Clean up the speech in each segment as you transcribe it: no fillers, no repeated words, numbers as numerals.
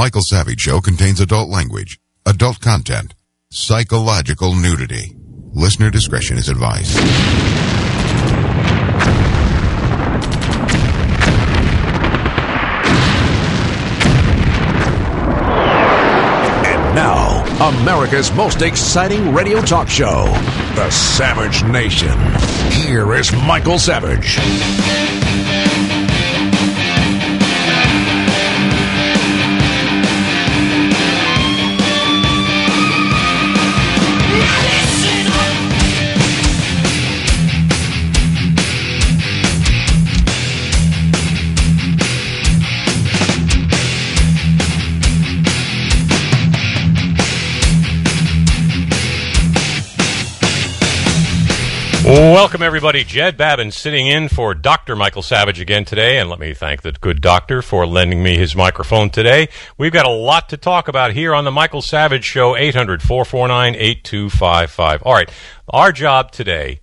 Michael Savage Show contains adult language, adult content, psychological nudity. Listener discretion is advised. And now, America's most exciting radio talk show, The Savage Nation. Here is Michael Savage. Welcome, everybody. Jed Babin sitting in for Dr. Michael Savage again today, and let me thank the good doctor for lending me his microphone today. We've got a lot to talk about here on the Michael Savage Show, 800-449-8255. All right, our job today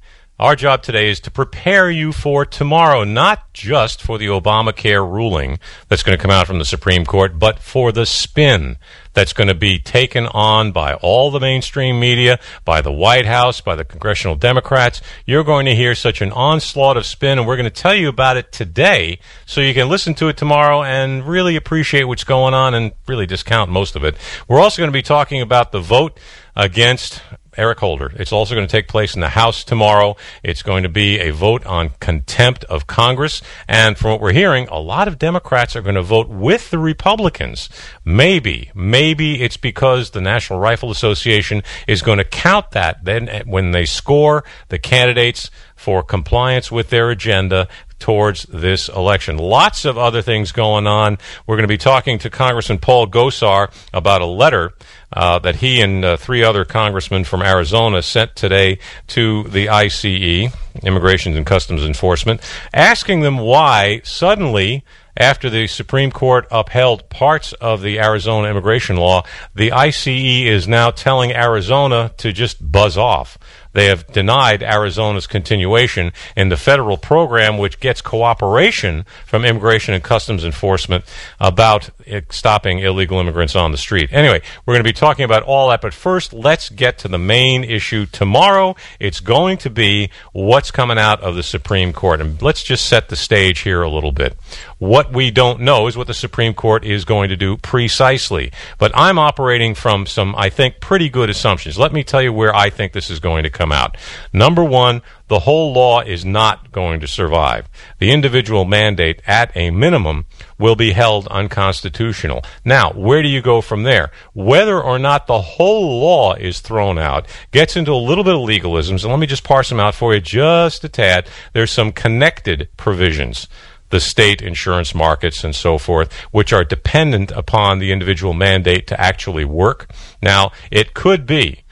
is to prepare you for tomorrow, not just for the Obamacare ruling that's going to come out from the Supreme Court, but for the spin that's going to be taken on by all the mainstream media, by the White House, by the congressional Democrats. You're going to hear such an onslaught of spin, and we're going to tell you about it today so you can listen to it tomorrow and really appreciate what's going on and really discount most of it. We're also going to be talking about the vote against Eric Holder. It's also going to take place in the House tomorrow. It's going to be a vote on contempt of Congress. And from what we're hearing, a lot of Democrats are going to vote with the Republicans. Maybe it's because the National Rifle Association is going to count that then when they score the candidates for compliance with their agenda towards this election. Lots of other things going on. We're going to be talking to Congressman Paul Gosar about a letter that he and three other congressmen from Arizona sent today to the ICE, Immigration and Customs Enforcement, asking them why suddenly, after the Supreme Court upheld parts of the Arizona immigration law, the ICE is now telling Arizona to just buzz off. They have denied Arizona's continuation in the federal program, which gets cooperation from Immigration and Customs Enforcement about stopping illegal immigrants on the street. Anyway, we're going to be talking about all that, but first, let's get to the main issue tomorrow. It's going to be what's coming out of the Supreme Court. And let's just set the stage here a little bit. What we don't know is what the Supreme Court is going to do precisely. But I'm operating from some, I think, pretty good assumptions. Let me tell you where I think this is going to come out. Number one, the whole law is not going to survive. The individual mandate, at a minimum, will be held unconstitutional. Now, where do you go from there? Whether or not the whole law is thrown out gets into a little bit of legalisms, and let me just parse them out for you just a tad. There's some connected provisions, the state insurance markets and so forth, which are dependent upon the individual mandate to actually work. Now, it could be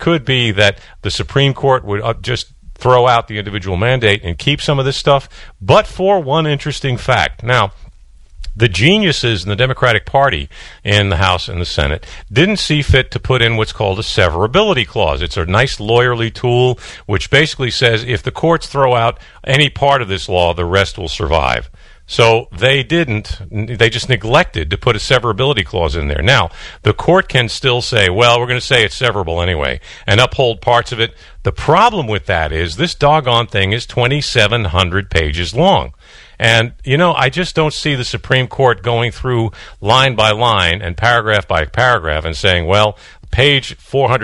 that the Supreme Court would just throw out the individual mandate and keep some of this stuff, but for one interesting fact. Now, the geniuses in the Democratic Party in the House and the Senate didn't see fit to put in what's called a severability clause. It's a nice lawyerly tool which basically says if the courts throw out any part of this law, the rest will survive. So they just neglected to put a severability clause in there. Now, the court can still say, well, we're going to say it's severable anyway, and uphold parts of it. The problem with that is this doggone thing is 2,700 pages long. And, I just don't see the Supreme Court going through line by line and paragraph by paragraph and saying, well, page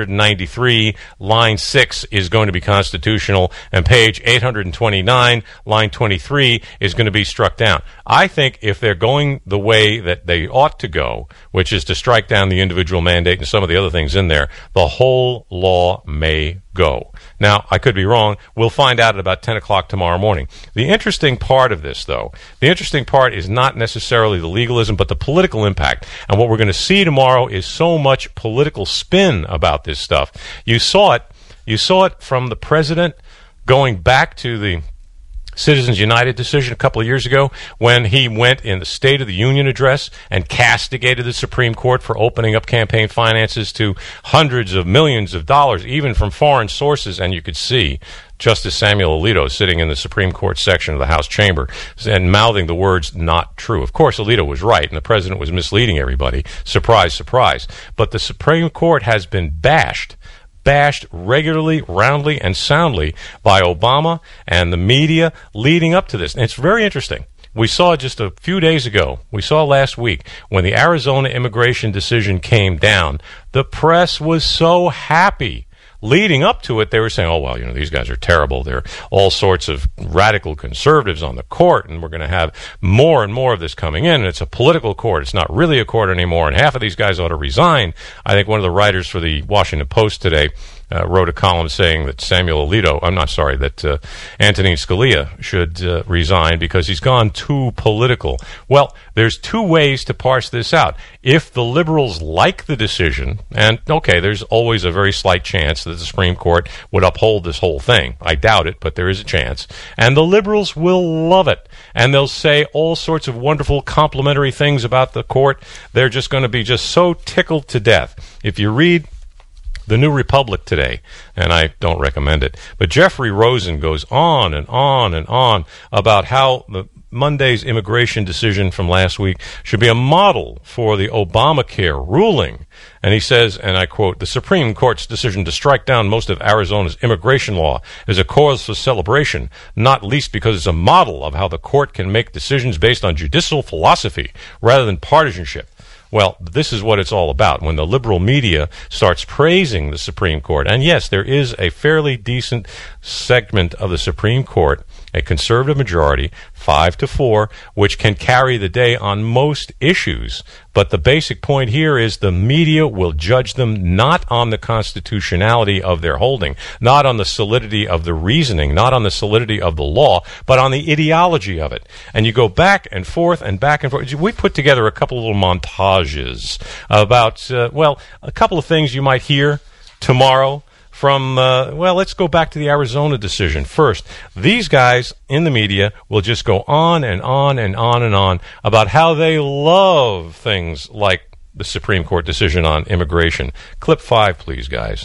493, line 6 is going to be constitutional, and page 829, line 23 is going to be struck down. I think if they're going the way that they ought to go, which is to strike down the individual mandate and some of the other things in there, the whole law may go. Now, I could be wrong. We'll find out at about 10 o'clock tomorrow morning. The interesting part of this, though, is not necessarily the legalism, but the political impact. And what we're going to see tomorrow is so much political spin about this stuff. You saw it from the president going back to the Citizens United decision a couple of years ago when he went in the State of the Union address and castigated the Supreme Court for opening up campaign finances to hundreds of millions of dollars, even from foreign sources. And you could see Justice Samuel Alito sitting in the Supreme Court section of the House chamber and mouthing the words, "not true." Of course, Alito was right, and the president was misleading everybody. Surprise, surprise. But the Supreme Court has been bashed regularly, roundly, and soundly by Obama and the media leading up to this. And it's very interesting. We saw just a few days ago, we saw last week, when the Arizona immigration decision came down, the press was so happy. Leading up to it, they were saying, oh, well, these guys are terrible. There are all sorts of radical conservatives on the court, and we're going to have more and more of this coming in, and it's a political court. It's not really a court anymore, and half of these guys ought to resign. I think one of the writers for the Washington Post today wrote a column saying that that Antonin Scalia should resign because he's gone too political. Well, there's two ways to parse this out. If the liberals like the decision, and okay, there's always a very slight chance that the Supreme Court would uphold this whole thing. I doubt it, but there is a chance. And the liberals will love it. And they'll say all sorts of wonderful complimentary things about the court. They're just going to be just so tickled to death. If you read The New Republic today, and I don't recommend it, but Jeffrey Rosen goes on and on and on about how Monday's immigration decision from last week should be a model for the Obamacare ruling. And he says, and I quote, "The Supreme Court's decision to strike down most of Arizona's immigration law is a cause for celebration, not least because it's a model of how the court can make decisions based on judicial philosophy rather than partisanship." Well, this is what it's all about. When the liberal media starts praising the Supreme Court, and yes, there is a fairly decent segment of the Supreme Court, a conservative majority, 5-4, which can carry the day on most issues. But the basic point here is the media will judge them not on the constitutionality of their holding, not on the solidity of the reasoning, not on the solidity of the law, but on the ideology of it. And you go back and forth and back and forth. We put together a couple of little montages about, a couple of things you might hear tomorrow from, let's go back to the Arizona decision. First, these guys in the media will just go on and on and on and on about how they love things like the Supreme Court decision on immigration. Clip 5, please, guys.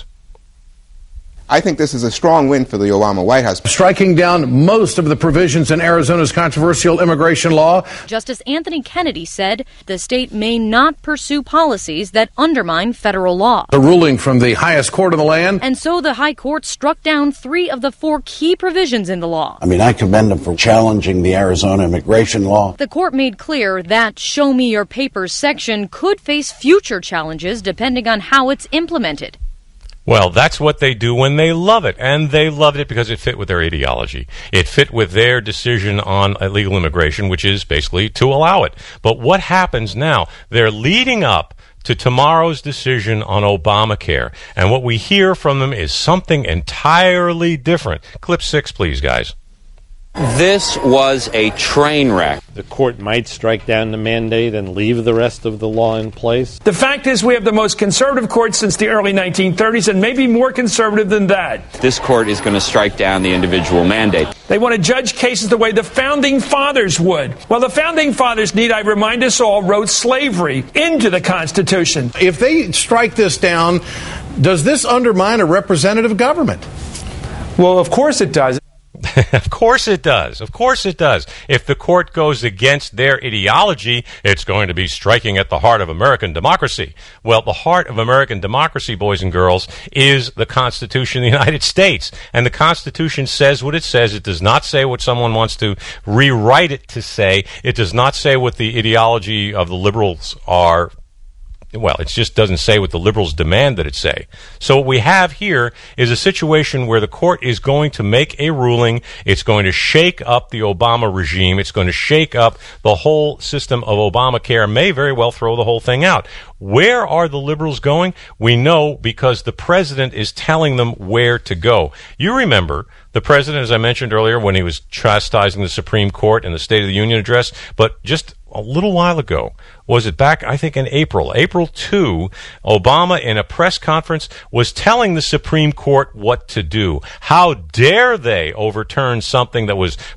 I think this is a strong win for the Obama White House. Striking down most of the provisions in Arizona's controversial immigration law. Justice Anthony Kennedy said the state may not pursue policies that undermine federal law. The ruling from the highest court in the land. And so the high court struck down 3 of the 4 key provisions in the law. I commend them for challenging the Arizona immigration law. The court made clear that Show Me Your Papers section could face future challenges depending on how it's implemented. Well, that's what they do when they love it, and they loved it because it fit with their ideology. It fit with their decision on illegal immigration, which is basically to allow it. But what happens now? They're leading up to tomorrow's decision on Obamacare, and what we hear from them is something entirely different. Clip 6, please, guys. This was a train wreck. The court might strike down the mandate and leave the rest of the law in place. The fact is we have the most conservative court since the early 1930s and maybe more conservative than that. This court is going to strike down the individual mandate. They want to judge cases the way the Founding Fathers would. Well, the Founding Fathers, need I remind us all, wrote slavery into the Constitution. If they strike this down, does this undermine a representative government? Well, of course it does. Of course it does. Of course it does. If the court goes against their ideology, it's going to be striking at the heart of American democracy. Well, the heart of American democracy, boys and girls, is the Constitution of the United States. And the Constitution says what it says. It does not say what someone wants to rewrite it to say. It does not say what the ideology of the liberals are. Well, it just doesn't say what the liberals demand that it say. So what we have here is a situation where the court is going to make a ruling. It's going to shake up the Obama regime. It's going to shake up the whole system of Obamacare, may very well throw the whole thing out. Where are the liberals going? We know because the president is telling them where to go. You remember the president, as I mentioned earlier, when he was chastising the Supreme Court in the State of the Union address, but just a little while ago, was it back, I think, in April 2, Obama, in a press conference, was telling the Supreme Court what to do. How dare they overturn something that was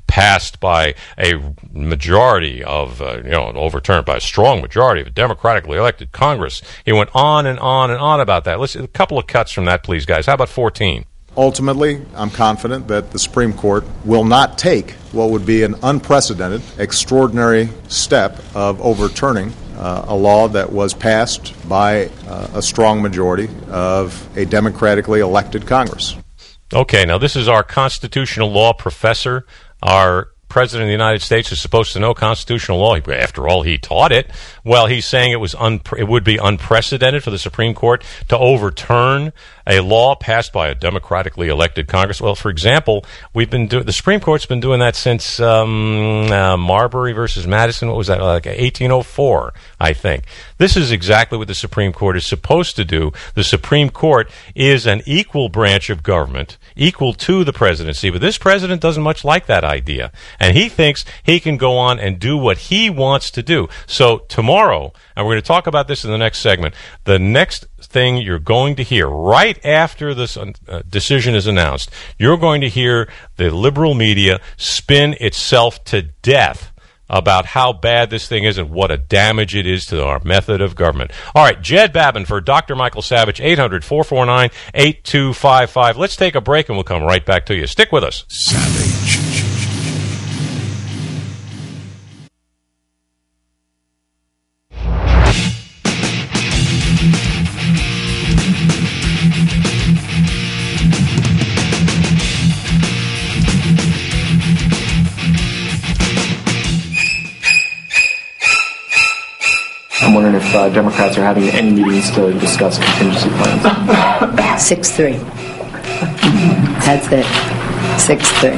passed by a majority of, overturned by a strong majority of a democratically elected Congress. He went on and on and on about that. Let's a couple of cuts from that, please, guys. How about 14? Ultimately, I'm confident that the Supreme Court will not take what would be an unprecedented, extraordinary step of overturning a law that was passed by a strong majority of a democratically elected Congress. Okay, now this is our constitutional law professor, our President of the United States is supposed to know constitutional law. After all, he taught it. Well, he's saying it would be unprecedented for the Supreme Court to overturn a law passed by a democratically elected Congress. Well, for example, the Supreme Court's been doing that since Marbury versus Madison. What was that? Like 1804, I think. This is exactly what the Supreme Court is supposed to do. The Supreme Court is an equal branch of government, equal to the presidency, but this president doesn't much like that idea. And he thinks he can go on and do what he wants to do. So tomorrow, and we're going to talk about this in the next segment, the next thing you're going to hear right after this decision is announced, you're going to hear the liberal media spin itself to death about how bad this thing is and what a damage it is to our method of government. All right, Jed Babin for Dr. Michael Savage, 800-449-8255. Let's take a break and we'll come right back to you. Stick with us. Savage. I'm wondering if Democrats are having any meetings to discuss contingency plans. 6-3. That's it. 6-3.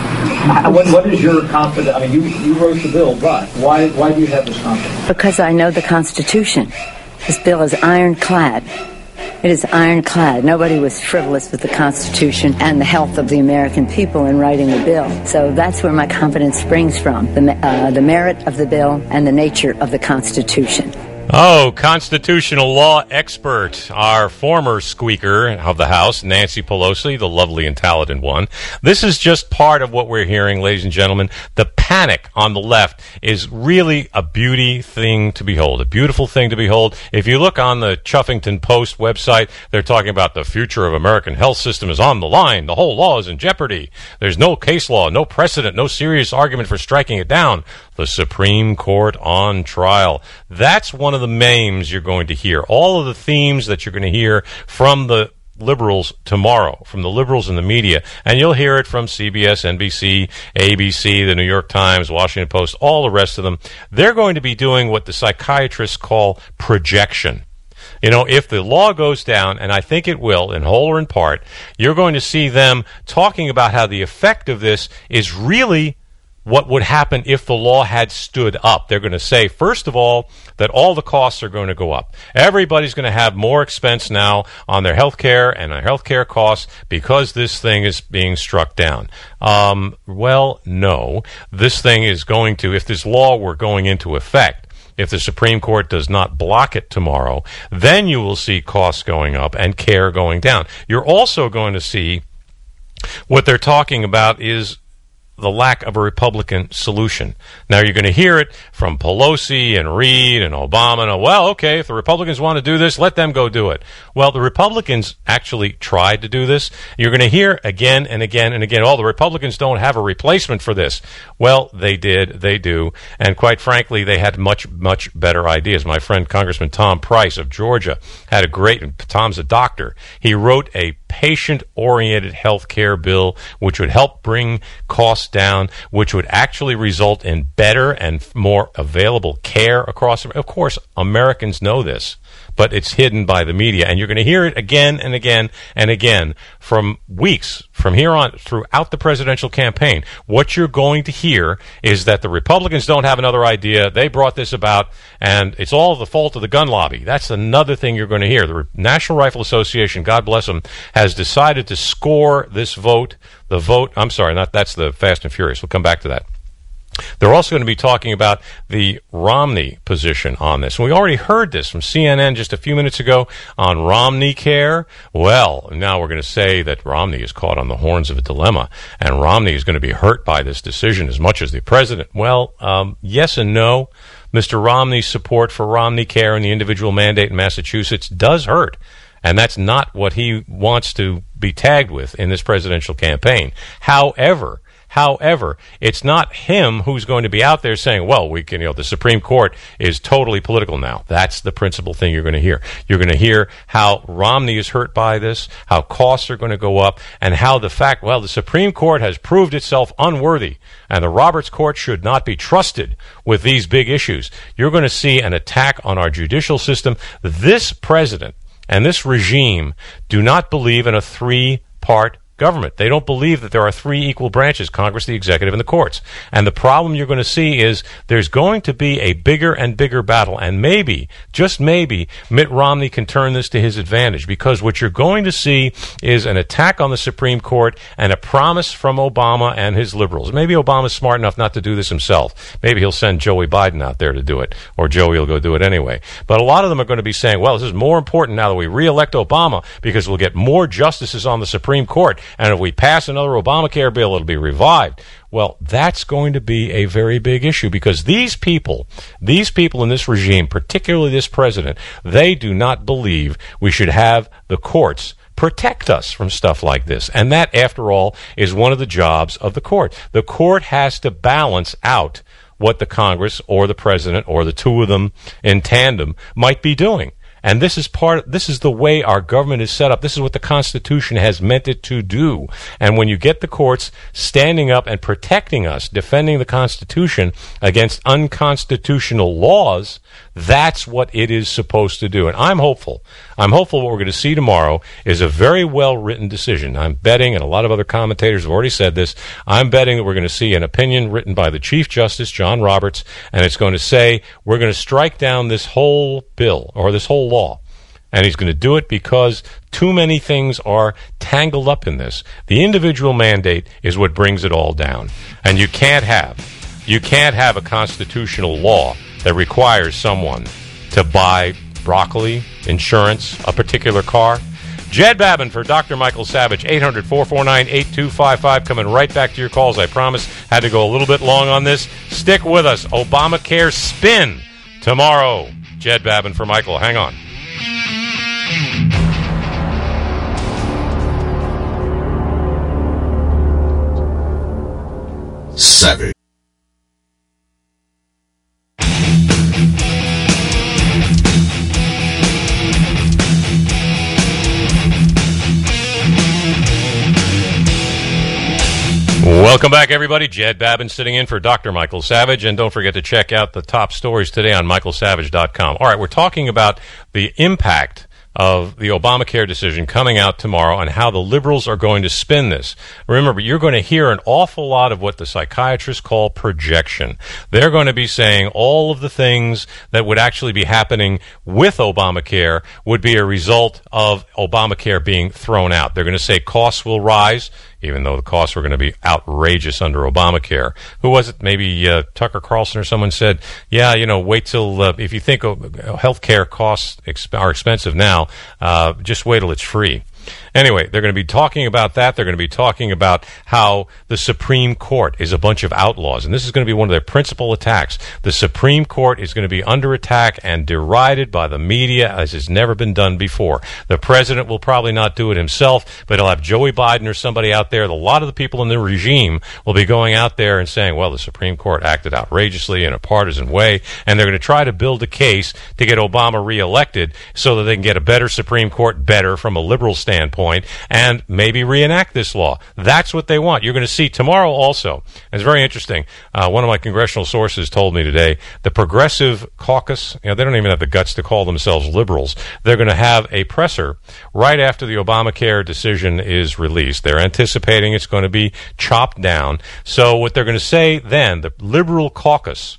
What is your confidence? I mean, you wrote the bill, but why do you have this confidence? Because I know the Constitution. This bill is ironclad. It is ironclad. Nobody was frivolous with the Constitution and the health of the American people in writing the bill. So that's where my confidence springs from, the merit of the bill and the nature of the Constitution. Oh, constitutional law expert, our former Squeaker of the House, Nancy Pelosi, the lovely and talented one. This is just part of what we're hearing, ladies and gentlemen. The panic on the left is really a beauty thing to behold, a beautiful thing to behold. If you look on the Chuffington Post website, they're talking about the future of American health system is on the line. The whole law is in jeopardy. There's no case law, no precedent, no serious argument for striking it down. The Supreme Court on trial. That's one of the memes you're going to hear. All of the themes that you're going to hear from the liberals tomorrow, from the liberals in the media. And you'll hear it from CBS, NBC, ABC, the New York Times, Washington Post, all the rest of them. They're going to be doing what the psychiatrists call projection. You know, if the law goes down, and I think it will, in whole or in part, you're going to see them talking about how the effect of this is really what would happen if the law had stood up. They're going to say, first of all, that all the costs are going to go up. Everybody's going to have more expense now on their health care and their health care costs because this thing is being struck down. Well, no. This thing is going to, if this law were going into effect, if the Supreme Court does not block it tomorrow, then you will see costs going up and care going down. You're also going to see what they're talking about is the lack of a Republican solution. Now, you're going to hear it from Pelosi and Reid and Obama. And, well, okay, if the Republicans want to do this, let them go do it. Well, the Republicans actually tried to do this. You're going to hear again and again and again, oh, the Republicans don't have a replacement for this. Well, they did. They do. And quite frankly, they had much, much better ideas. My friend Congressman Tom Price of Georgia had a great, and Tom's a doctor. He wrote a patient-oriented health care bill which would help bring costs down, which would actually result in better and more available care across. Of course, Americans know this, but it's hidden by the media, and you're going to hear it again and again and again from weeks from here on throughout the presidential campaign. What you're going to hear is that the Republicans don't have another idea. They brought this about, and it's all the fault of the gun lobby. That's another thing you're going to hear. The National Rifle Association, God bless them, has decided to score this vote. That's the Fast and Furious. We'll come back to that. They're also going to be talking about the Romney position on this. And we already heard this from CNN just a few minutes ago on Romneycare. Well, now we're going to say that Romney is caught on the horns of a dilemma, and Romney is going to be hurt by this decision as much as the president. Well, yes and no. Mr. Romney's support for Romneycare and the individual mandate in Massachusetts does hurt. And that's not what he wants to be tagged with in this presidential campaign. However, it's not him who's going to be out there saying, well, we can, the Supreme Court is totally political now. That's the principal thing you're going to hear. You're going to hear how Romney is hurt by this, how costs are going to go up, and how the fact, well, the Supreme Court has proved itself unworthy, and the Roberts Court should not be trusted with these big issues. You're going to see an attack on our judicial system. This president and this regime do not believe in a three-part government. They don't believe that there are three equal branches, Congress, the executive, and the courts. And the problem you're going to see is there's going to be a bigger and bigger battle. And maybe, just maybe, Mitt Romney can turn this to his advantage, because what you're going to see is an attack on the Supreme Court and a promise from Obama and his liberals. Maybe Obama's smart enough not to do this himself. Maybe he'll send Joey Biden out there to do it, or Joey will go do it anyway. But a lot of them are going to be saying, well, this is more important now that we reelect Obama, because we'll get more justices on the Supreme Court. And if we pass another Obamacare bill, it'll be revived. Well, that's going to be a very big issue, because these people in this regime, particularly this president, they do not believe we should have the courts protect us from stuff like this. And that, after all, is one of the jobs of the court. The court has to balance out what the Congress or the president or the two of them in tandem might be doing. And this is the way our government is set up. This is what the Constitution has meant it to do. And when you get the courts standing up and protecting us, defending the Constitution against unconstitutional laws, that's what it is supposed to do. And I'm hopeful. What we're going to see tomorrow is a very well-written decision. I'm betting, and a lot of other commentators have already said this, I'm betting that we're going to see an opinion written by the Chief Justice, John Roberts, and it's going to say we're going to strike down this whole bill, or this whole law. And he's going to do it because too many things are tangled up in this. The individual mandate is what brings it all down. And you can't have a constitutional law that requires someone to buy broccoli, insurance, a particular car. Jed Babin for Dr. Michael Savage, 800-449-8255. Coming right back to your calls, I promise. Had to go a little bit long on this. Stick with us. Obamacare spin tomorrow. Jed Babin for Michael. Hang on. Savage. Welcome back, everybody. Jed Babin sitting in for Dr. Michael Savage. And don't forget to check out the top stories today on michaelsavage.com. All right, we're talking about the impact of the Obamacare decision coming out tomorrow and how the liberals are going to spin this. Remember, you're going to hear an awful lot of what the psychiatrists call projection. They're going to be saying all of the things that would actually be happening with Obamacare would be a result of Obamacare being thrown out. They're going to say costs will rise, even though the costs were going to be outrageous under Obamacare. Who was it? Maybe Tucker Carlson or someone said, yeah, wait till, if you think health care costs are expensive now, just wait till it's free. Anyway, they're going to be talking about that. They're going to be talking about how the Supreme Court is a bunch of outlaws, and this is going to be one of their principal attacks. The Supreme Court is going to be under attack and derided by the media as has never been done before. The president will probably not do it himself, but he'll have Joey Biden or somebody out there. A lot of the people in the regime will be going out there and saying, well, the Supreme Court acted outrageously in a partisan way, and they're going to try to build a case to get Obama reelected so that they can get a better Supreme Court, better from a liberal standpoint, and maybe reenact this law. That's what they want. You're going to see tomorrow also. It's very interesting. One of my congressional sources told me today the Progressive Caucus, they don't even have the guts to call themselves liberals. They're going to have a presser right after the Obamacare decision is released. They're anticipating it's going to be chopped down. So what they're going to say then, the liberal caucus,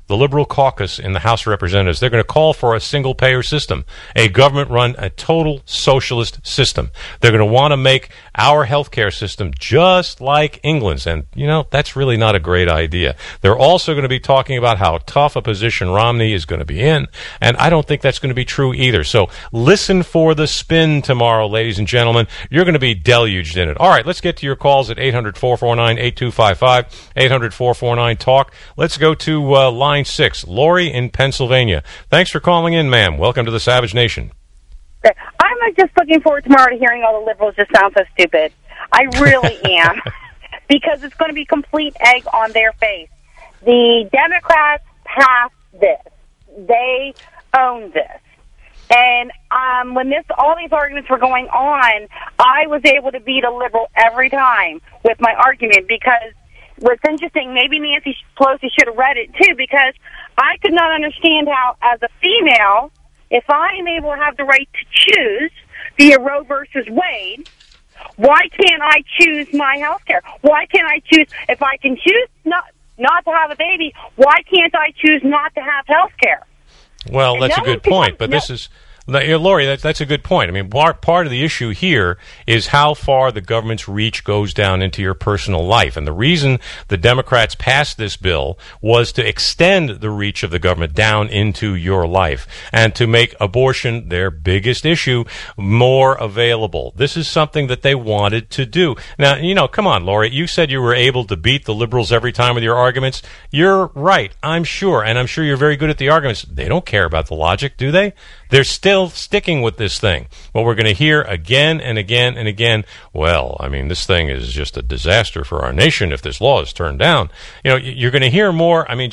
the Liberal caucus in the House of Representatives, they're going to call for a single-payer system, a government-run, a total socialist system. They're going to want to make our healthcare system just like England's, and, that's really not a great idea. They're also going to be talking about how tough a position Romney is going to be in, and I don't think that's going to be true either. So listen for the spin tomorrow, ladies and gentlemen. You're going to be deluged in it. All right, let's get to your calls at 800-449-8255, 800-449-TALK. Let's go to line 6, Lori in Pennsylvania. Thanks for calling in, ma'am. Welcome to the Savage Nation. I'm just looking forward tomorrow to hearing all the liberals just sound so stupid. I really am. Because it's going to be complete egg on their face. The Democrats passed this. They own this. And when all these arguments were going on, I was able to beat a liberal every time with my argument, because what's interesting, maybe Nancy Pelosi should have read it too, because I could not understand how, as a female, if I am able to have the right to choose via Roe versus Wade, why can't I choose my health care? Why can't I choose, if I can choose not to have a baby, why can't I choose not to have health care? Well, that's a good point, but this is... Lori, that's a good point. I mean, part of the issue here is how far the government's reach goes down into your personal life. And the reason the Democrats passed this bill was to extend the reach of the government down into your life and to make abortion, their biggest issue, more available. This is something that they wanted to do. Now, come on, Lori, you said you were able to beat the liberals every time with your arguments. You're right, I'm sure, and I'm sure you're very good at the arguments. They don't care about the logic, do they? They're still sticking with this thing. What we're going to hear again and again and again, well, I mean, this thing is just a disaster for our nation if this law is turned down. You're going to hear more. I mean,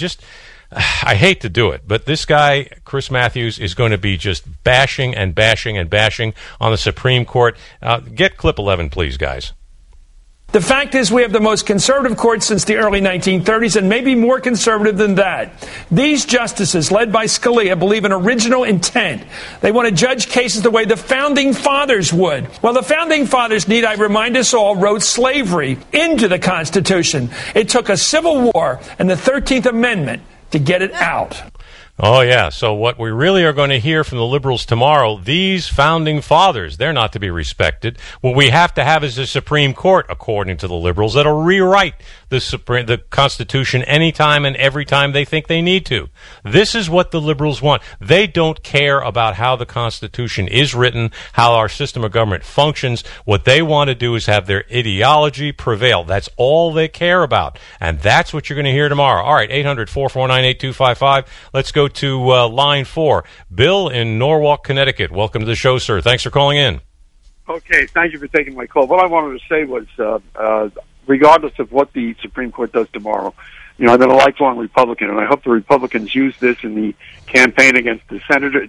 I hate to do it, but this guy, Chris Matthews, is going to be just bashing and bashing and bashing on the Supreme Court. Get clip 11, please, guys. The fact is, we have the most conservative court since the early 1930s, and maybe more conservative than that. These justices, led by Scalia, believe in original intent. They want to judge cases the way the Founding Fathers would. Well, the Founding Fathers, need I remind us all, wrote slavery into the Constitution. It took a civil war and the 13th Amendment to get it out. Oh, yeah. So what we really are going to hear from the liberals tomorrow, these founding fathers, they're not to be respected. What we have to have is a Supreme Court, according to the liberals, that'll rewrite the Constitution anytime and every time they think they need to. This is what the liberals want. They don't care about how the Constitution is written, how our system of government functions. What they want to do is have their ideology prevail. That's all they care about. And that's what you're going to hear tomorrow. All right, 800-449-8255. Let's go to line 4. Bill in Norwalk, Connecticut. Welcome to the show, sir. Thanks for calling in. Okay, thank you for taking my call. What I wanted to say was, regardless of what the Supreme Court does tomorrow, I've been a lifelong Republican, and I hope the Republicans use this in the campaign against the senator,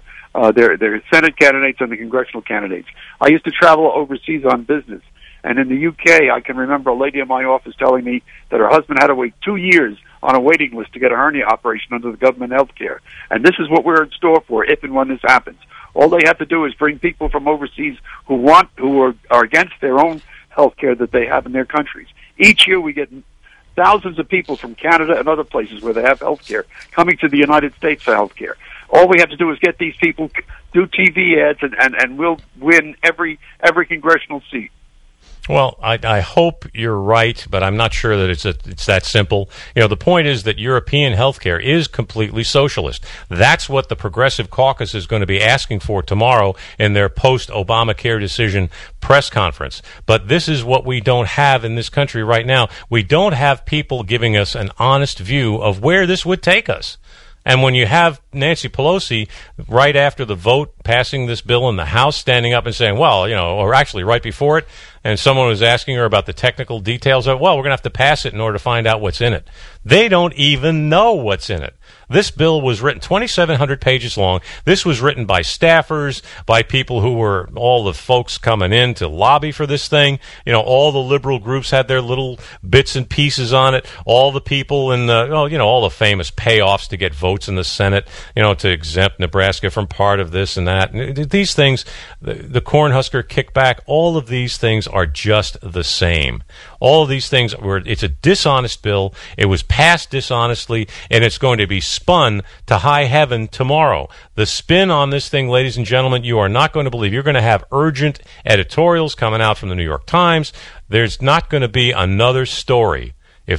their Senate candidates and the congressional candidates. I used to travel overseas on business, and in the UK, I can remember a lady in my office telling me that her husband had to wait 2 years on a waiting list to get a hernia operation under the government health care. And this is what we're in store for if and when this happens. All they have to do is bring people from overseas who are against their own health care that they have in their countries. Each year we get thousands of people from Canada and other places where they have health care coming to the United States for health care. All we have to do is get these people, do TV ads, and we'll win every congressional seat. Well, I hope you're right, but I'm not sure that it's that simple. The point is that European healthcare is completely socialist. That's what the Progressive Caucus is going to be asking for tomorrow in their post-Obamacare decision press conference. But this is what we don't have in this country right now. We don't have people giving us an honest view of where this would take us. And when you have Nancy Pelosi right after the vote passing this bill in the House standing up and saying, well, or actually right before it, and someone was asking her about the technical details of, well, we're going to have to pass it in order to find out what's in it. They don't even know what's in it. This bill was written 2,700 pages long. This was written by staffers, by people who were all the folks coming in to lobby for this thing. All the liberal groups had their little bits and pieces on it. All the people in all the famous payoffs to get votes in the Senate, to exempt Nebraska from part of this and that. These things, the Cornhusker kickback, all of these things are just the same. All of these things, it's a dishonest bill. It was passed dishonestly, and it's going to be spun to high heaven tomorrow. The spin on this thing, ladies and gentlemen, you are not going to believe. You're going to have urgent editorials coming out from the New York Times. There's not going to be another story. If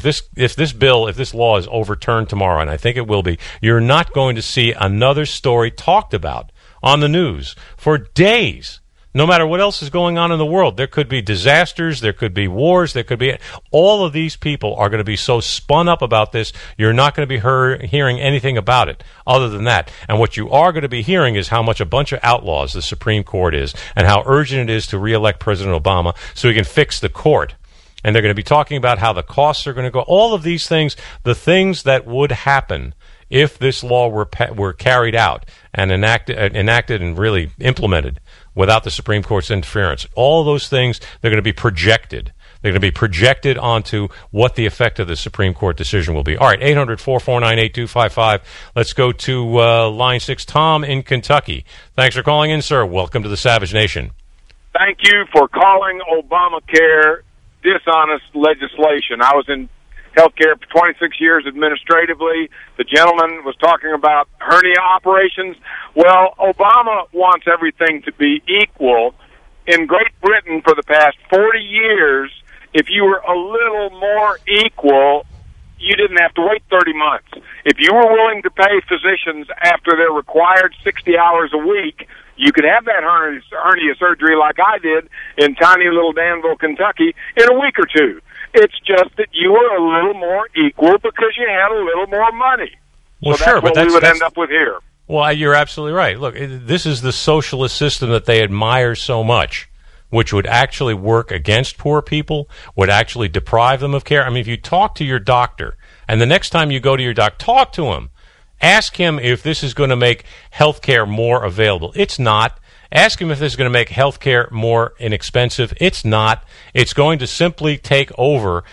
this law is overturned tomorrow, and I think it will be, you're not going to see another story talked about on the news for days. No matter what else is going on in the world, there could be disasters, there could be wars, there could be... All of these people are going to be so spun up about this, you're not going to be hearing anything about it other than that. And what you are going to be hearing is how much a bunch of outlaws the Supreme Court is, and how urgent it is to reelect President Obama so he can fix the court. And they're going to be talking about how the costs are going to go. All of these things, the things that would happen if this law were carried out and enacted and really implemented without the Supreme Court's interference. All those things, they're going to be projected. They're going to be projected onto what the effect of the Supreme Court decision will be. All right, 800-449-8255. Let's go to line 6. Tom in Kentucky. Thanks for calling in, sir. Welcome to the Savage Nation. Thank you for calling Obamacare dishonest legislation. I was in healthcare for 26 years administratively. The gentleman was talking about hernia operations. Well, Obama wants everything to be equal. In Great Britain for the past 40 years, if you were a little more equal, you didn't have to wait 30 months. If you were willing to pay physicians after their required 60 hours a week, you could have that hernia surgery like I did in tiny little Danville, Kentucky, in a week or two. It's just that you were a little more equal because you had a little more money. Well, so sure, that's what we would end up with here. Well, you're absolutely right. Look, this is the socialist system that they admire so much, which would actually work against poor people, would actually deprive them of care. I mean, if you talk to your doctor, and the next time you go to your doctor, talk to him. Ask him if this is going to make health care more available. It's not. Ask him if this is going to make health care more inexpensive. It's not. It's going to simply take over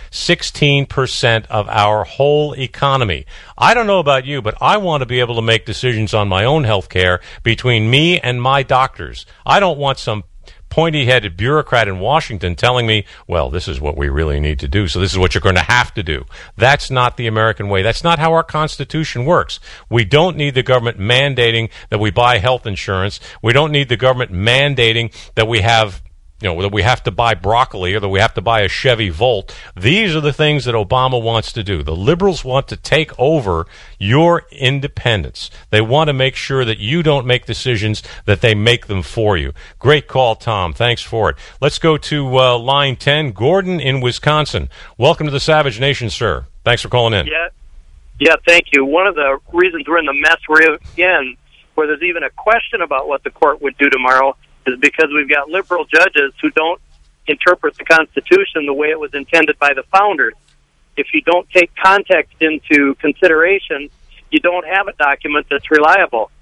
16% of our whole economy. I don't know about you, but I want to be able to make decisions on my own health care between me and my doctors. I don't want some pointy-headed bureaucrat in Washington telling me, well, this is what we really need to do, so this is what you're going to have to do. That's not the American way. That's not how our Constitution works. We don't need the government mandating that we buy health insurance. We don't need the government mandating that we have, that we have to buy broccoli or that we have to buy a Chevy Volt. These are the things that Obama wants to do. The liberals want to take over your independence. They want to make sure that you don't make decisions, that they make them for you. Great call, Tom. Thanks for it. Let's go to line 10. Gordon in Wisconsin. Welcome to the Savage Nation, sir. Thanks for calling in. Yeah, thank you. One of the reasons we're in the mess we're in, where there's even a question about what the court would do tomorrow, is because we've got liberal judges who don't interpret the Constitution the way it was intended by the founders. If you don't take context into consideration, you don't have a document that's reliable.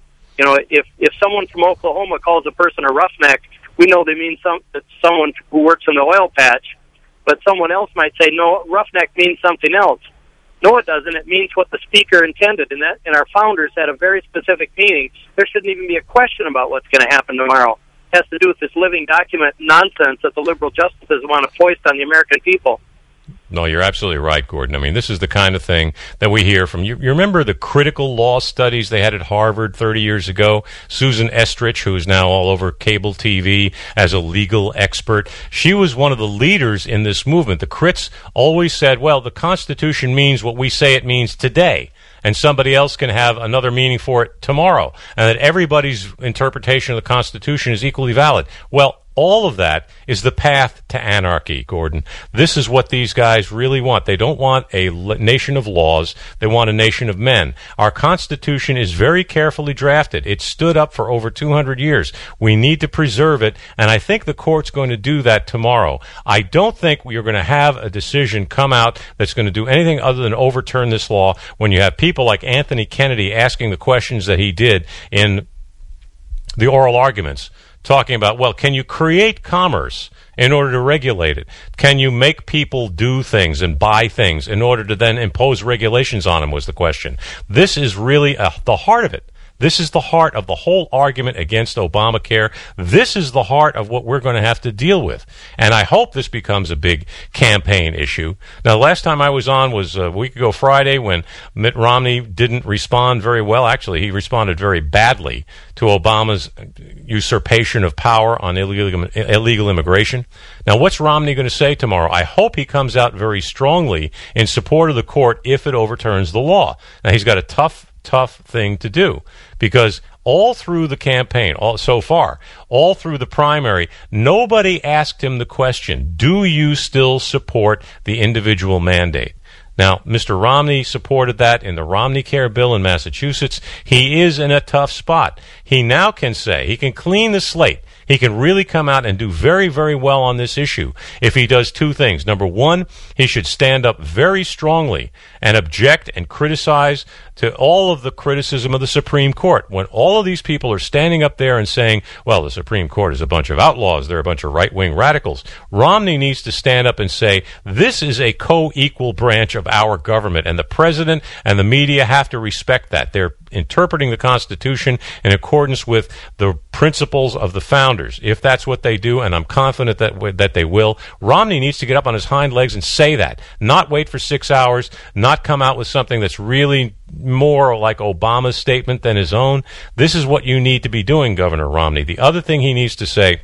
If someone from Oklahoma calls a person a roughneck, we know they mean someone who works in the oil patch, but someone else might say, no, roughneck means something else. No, it doesn't. It means what the speaker intended, and our founders had a very specific meaning. There shouldn't even be a question about what's going to happen tomorrow. Has to do with this living document nonsense that the liberal justices want to foist on the American people. No, you're absolutely right, Gordon. I mean, this is the kind of thing that we hear from you. You remember the critical law studies they had at Harvard 30 years ago? Susan Estrich, who is now all over cable TV as a legal expert, she was one of the leaders in this movement. The crits always said, well, the Constitution means what we say it means today, and somebody else can have another meaning for it tomorrow, and that everybody's interpretation of the Constitution is equally valid. Well, all of that is the path to anarchy, Gordon. This is what these guys really want. They don't want a nation of laws. They want a nation of men. Our Constitution is very carefully drafted. It stood up for over 200 years. We need to preserve it, and I think the court's going to do that tomorrow. I don't think we're going to have a decision come out that's going to do anything other than overturn this law when you have people like Anthony Kennedy asking the questions that he did in the oral arguments, talking about, well, can you create commerce in order to regulate it? Can you make people do things and buy things in order to then impose regulations on them, was the question. This is really the heart of it. This is the heart of the whole argument against Obamacare. This is the heart of what we're going to have to deal with. And I hope this becomes a big campaign issue. Now, the last time I was on was a week ago Friday when Mitt Romney didn't respond very well. Actually, he responded very badly to Obama's usurpation of power on illegal immigration. Now, what's Romney going to say tomorrow? I hope he comes out very strongly in support of the court if it overturns the law. Now, he's got a tough thing to do because all through the campaign, all through the primary, nobody asked him the question, do you still support the individual mandate? Now, Mr. Romney supported that in the Romney Care bill in Massachusetts. He is in a tough spot. He now can say, he can clean the slate. He can really come out and do very, very well on this issue if he does two things. Number one, he should stand up very strongly and object and criticize to all of the criticism of the Supreme Court. When all of these people are standing up there and saying, well, the Supreme Court is a bunch of outlaws, they're a bunch of right-wing radicals, Romney needs to stand up and say, this is a co-equal branch of our government, and the president and the media have to respect that. They're interpreting the Constitution in accordance with the principles of the founders. If that's what they do, and I'm confident that they will, Romney needs to get up on his hind legs and say that. Not wait for 6 hours, not come out with something that's really more like Obama's statement than his own. This is what you need to be doing, Governor Romney. The other thing he needs to say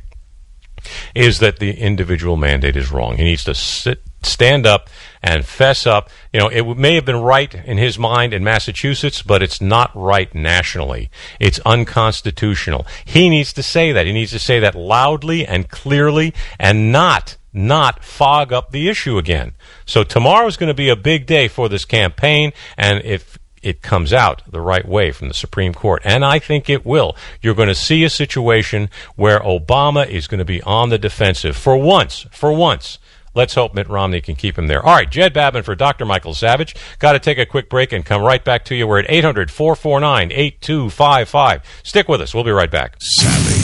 is that the individual mandate is wrong. He needs to stand up and fess up. You know, it may have been right in his mind in Massachusetts, but it's not right nationally. It's unconstitutional. He needs to say that. He needs to say that loudly and clearly and not fog up the issue again. So tomorrow is going to be a big day for this campaign, and if it comes out the right way from the Supreme Court, and I think it will, you're going to see a situation where Obama is going to be on the defensive for once. Let's hope Mitt Romney can keep him there. All right, Jed Babin for Dr. Michael Savage. Got to take a quick break and come right back to you. We're at 800-449-8255. Stick with us. We'll be right back. Savage.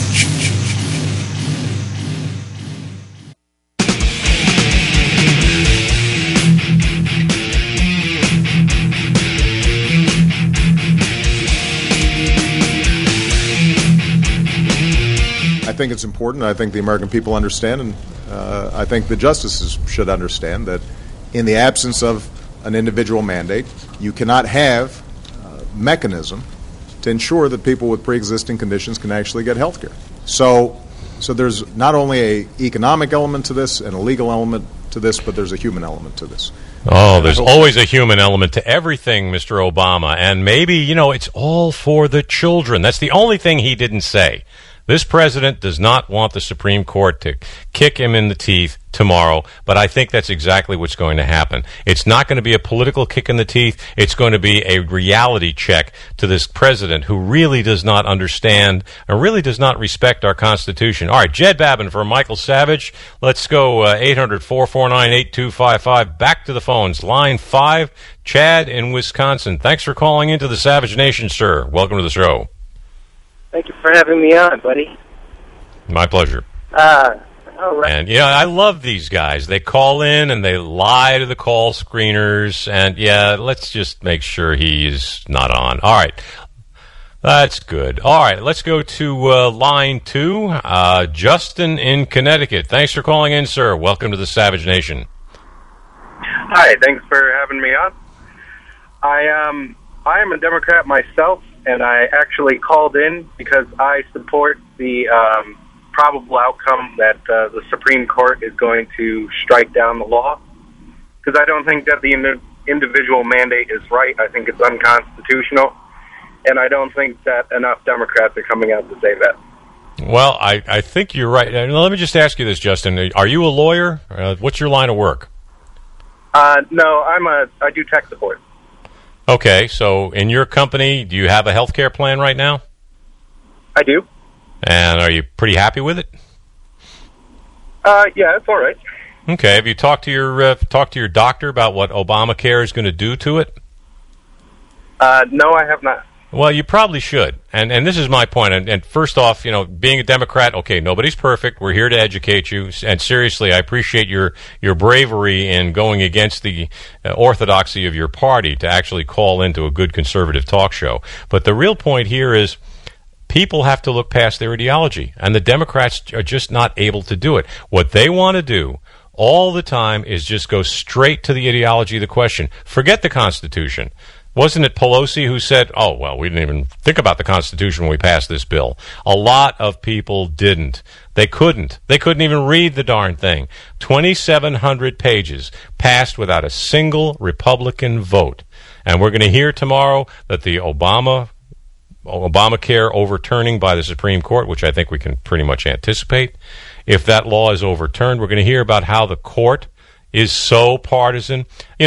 I think it's important. I think the American people understand, and I think the justices should understand that in the absence of an individual mandate, you cannot have a mechanism to ensure that people with pre-existing conditions can actually get health care. So there's not only an economic element to this and a legal element to this, but there's a human element to this. Oh, there's always a human element to everything, Mr. Obama. And maybe, it's all for the children. That's the only thing he didn't say. This president does not want the Supreme Court to kick him in the teeth tomorrow, but I think that's exactly what's going to happen. It's not going to be a political kick in the teeth. It's going to be a reality check to this president who really does not understand and really does not respect our Constitution. All right, Jed Babin for Michael Savage. Let's go 800-449-8255. Back to the phones. Line 5, Chad in Wisconsin. Thanks for calling into the Savage Nation, sir. Welcome to the show. Thank you for having me on, buddy. My pleasure. All right. And, I love these guys. They call in and they lie to the call screeners. And, let's just make sure he's not on. All right. That's good. All right. Let's go to line 2. Justin in Connecticut. Thanks for calling in, sir. Welcome to the Savage Nation. Hi. Thanks for having me on. I am a Democrat myself. And I actually called in because I support the probable outcome that the Supreme Court is going to strike down the law. Because I don't think that the individual mandate is right. I think it's unconstitutional. And I don't think that enough Democrats are coming out to say that. Well, I think you're right. Let me just ask you this, Justin. Are you a lawyer? What's your line of work? No, I do tech support. Okay, so in your company, do you have a health care plan right now? I do. And are you pretty happy with it? Yeah, it's all right. Okay, have you talked to your doctor about what Obamacare is going to do to it? No, I have not. Well, you probably should. And this is my point. And first off, being a Democrat, okay, nobody's perfect. We're here to educate you. And seriously, I appreciate your bravery in going against the orthodoxy of your party to actually call into a good conservative talk show. But the real point here is people have to look past their ideology. And the Democrats are just not able to do it. What they want to do all the time is just go straight to the ideology of the question. Forget the Constitution. Wasn't it Pelosi who said, oh, well, we didn't even think about the Constitution when we passed this bill? A lot of people didn't. They couldn't. They couldn't even read the darn thing. 2,700 pages passed without a single Republican vote. And we're going to hear tomorrow that the Obamacare overturning by the Supreme Court, which I think we can pretty much anticipate. If that law is overturned, we're going to hear about how the court is so partisan.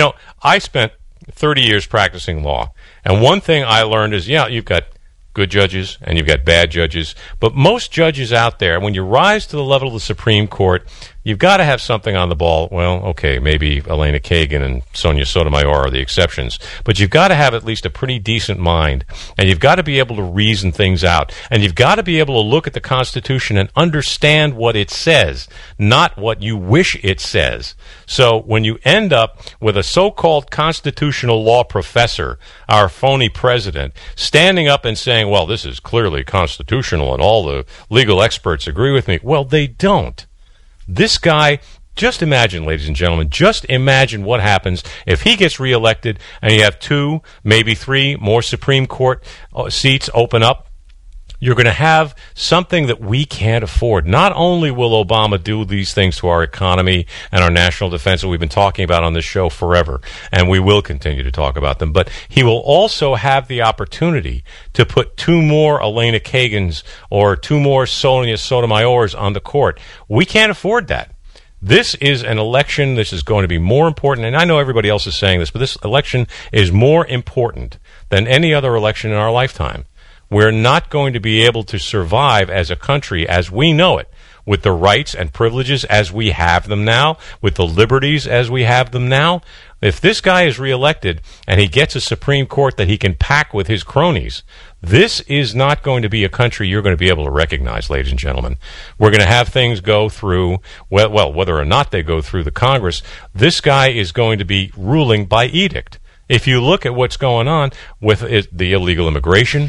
I spent 30 years practicing law. And one thing I learned is, you've got good judges and you've got bad judges. But most judges out there, when you rise to the level of the Supreme Court, you've got to have something on the ball. Well, okay, maybe Elena Kagan and Sonia Sotomayor are the exceptions. But you've got to have at least a pretty decent mind. And you've got to be able to reason things out. And you've got to be able to look at the Constitution and understand what it says, not what you wish it says. So when you end up with a so-called constitutional law professor, our phony president, standing up and saying, well, this is clearly constitutional and all the legal experts agree with me, well, they don't. This guy, just imagine, ladies and gentlemen, just imagine what happens if he gets reelected and you have 2, maybe 3 more Supreme Court seats open up. You're going to have something that we can't afford. Not only will Obama do these things to our economy and our national defense that we've been talking about on this show forever, and we will continue to talk about them, but he will also have the opportunity to put 2 more Elena Kagans or 2 more Sonia Sotomayors on the court. We can't afford that. This is an election. This is going to be more important, and I know everybody else is saying this, but this election is more important than any other election in our lifetime. We're not going to be able to survive as a country as we know it, with the rights and privileges as we have them now, with the liberties as we have them now. If this guy is reelected and he gets a Supreme Court that he can pack with his cronies, this is not going to be a country you're going to be able to recognize, ladies and gentlemen. We're going to have things go through, well, whether or not they go through the Congress, this guy is going to be ruling by edict. If you look at what's going on with the illegal immigration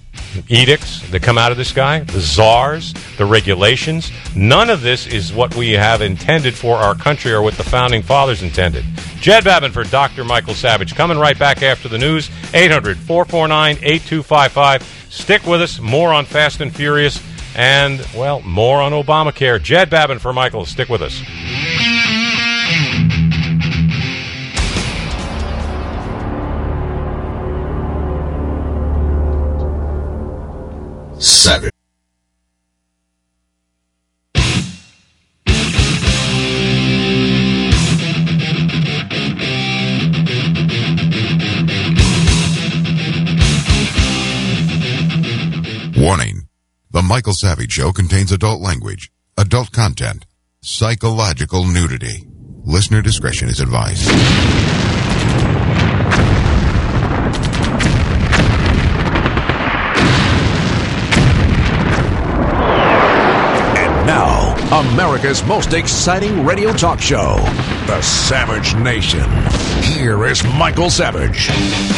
edicts that come out of this guy, the czars, the regulations, none of this is what we have intended for our country or what the Founding Fathers intended. Jed Babin for Dr. Michael Savage. Coming right back after the news, 800-449-8255. Stick with us. More on Fast and Furious and, well, more on Obamacare. Jed Babin for Michael. Stick with us. Savage. Warning. The Michael Savage Show contains adult language, adult content, psychological nudity. Listener discretion is advised. Now, America's most exciting radio talk show, The Savage Nation. Here is Michael Savage.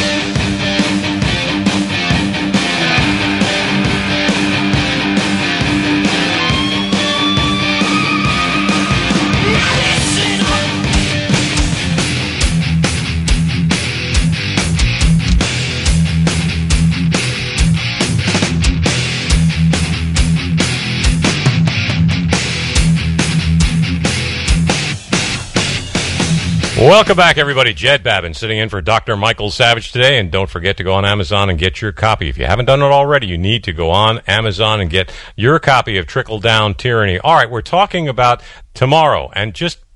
Welcome back, everybody. Jed Babin sitting in for Dr. Michael Savage today. And don't forget to go on Amazon and get your copy. If you haven't done it already, you need to go on Amazon and get your copy of Trickle Down Tyranny. All right, we're talking about tomorrow. And just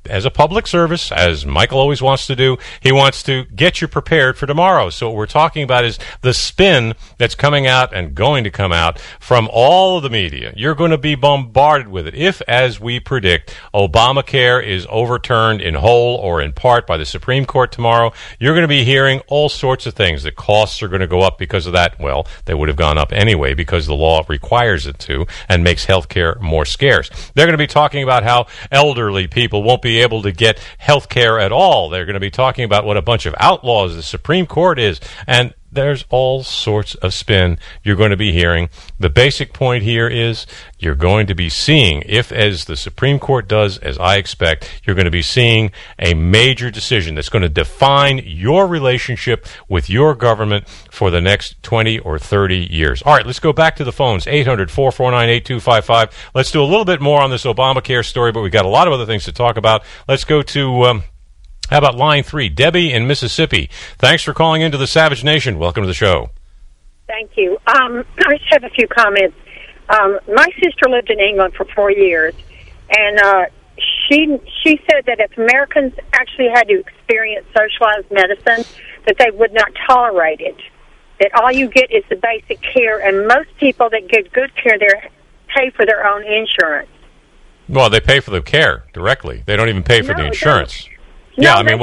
as a public service, as Michael always wants to do, he wants to get you prepared for tomorrow. So what we're talking about is the spin that's coming out and going to come out from all of the media. You're going to be bombarded with it. If, as we predict, Obamacare is overturned in whole or in part by the Supreme Court tomorrow, you're going to be hearing all sorts of things. The costs are going to go up because of that. Well, they would have gone up anyway because the law requires it to and makes health care more scarce. They're going to be talking about how elderly people won't be able to get health care at all. They're going to be talking about what a bunch of outlaws the Supreme Court is, and there's all sorts of spin you're going to be hearing. The basic point here is you're going to be seeing, if as the Supreme Court does, as I expect, you're going to be seeing a major decision that's going to define your relationship with your government for the next 20 or 30 years. All right, let's go back to the phones, 800-449-8255. Let's do a little bit more on this Obamacare story, but we've got a lot of other things to talk about. Let's go to... how about line 3? Debbie in Mississippi. Thanks for calling into the Savage Nation. Welcome to the show. Thank you. I just have a few comments. My sister lived in England for 4 years, and she said that if Americans actually had to experience socialized medicine, that they would not tolerate it, that all you get is the basic care, and most people that get good care there pay for their own insurance. Well, they pay for the care directly. They don't even pay for the insurance. Yeah, I mean,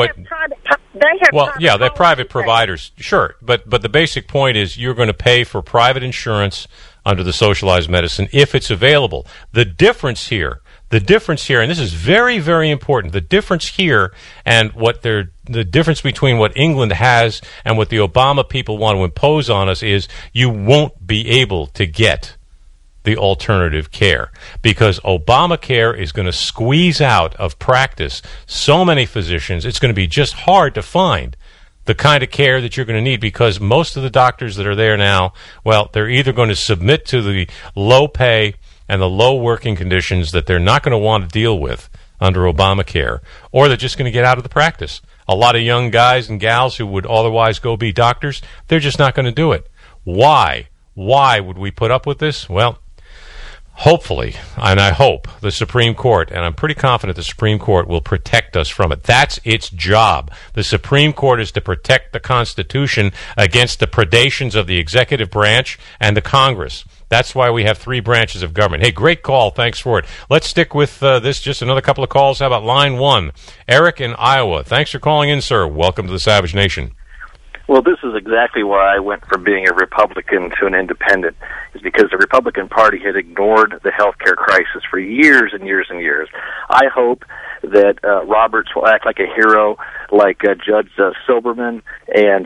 they're private providers, sure. But the basic point is you're going to pay for private insurance under the socialized medicine if it's available. The difference here, and this is very, very important, the difference here and the difference between what England has and what the Obama people want to impose on us is you won't be able to get the alternative care, because Obamacare is going to squeeze out of practice so many physicians, it's going to be just hard to find the kind of care that you're going to need, because most of the doctors that are there now, well, they're either going to submit to the low pay and the low working conditions that they're not going to want to deal with under Obamacare, or they're just going to get out of the practice. A lot of young guys and gals who would otherwise go be doctors, they're just not going to do it. Why? Why would we put up with this? Well, hopefully, and I hope, the Supreme Court, and I'm pretty confident the Supreme Court will protect us from it. That's its job. The Supreme Court is to protect the Constitution against the predations of the executive branch and the Congress. That's why we have 3 branches of government. Hey, great call. Thanks for it. Let's stick with this, just another couple of calls. How about line 1? Eric in Iowa. Thanks for calling in, sir. Welcome to the Savage Nation. Well, this is exactly why I went from being a Republican to an independent, is because the Republican Party had ignored the health care crisis for years and years and years. I hope that Roberts will act like a hero, like Judge Silberman and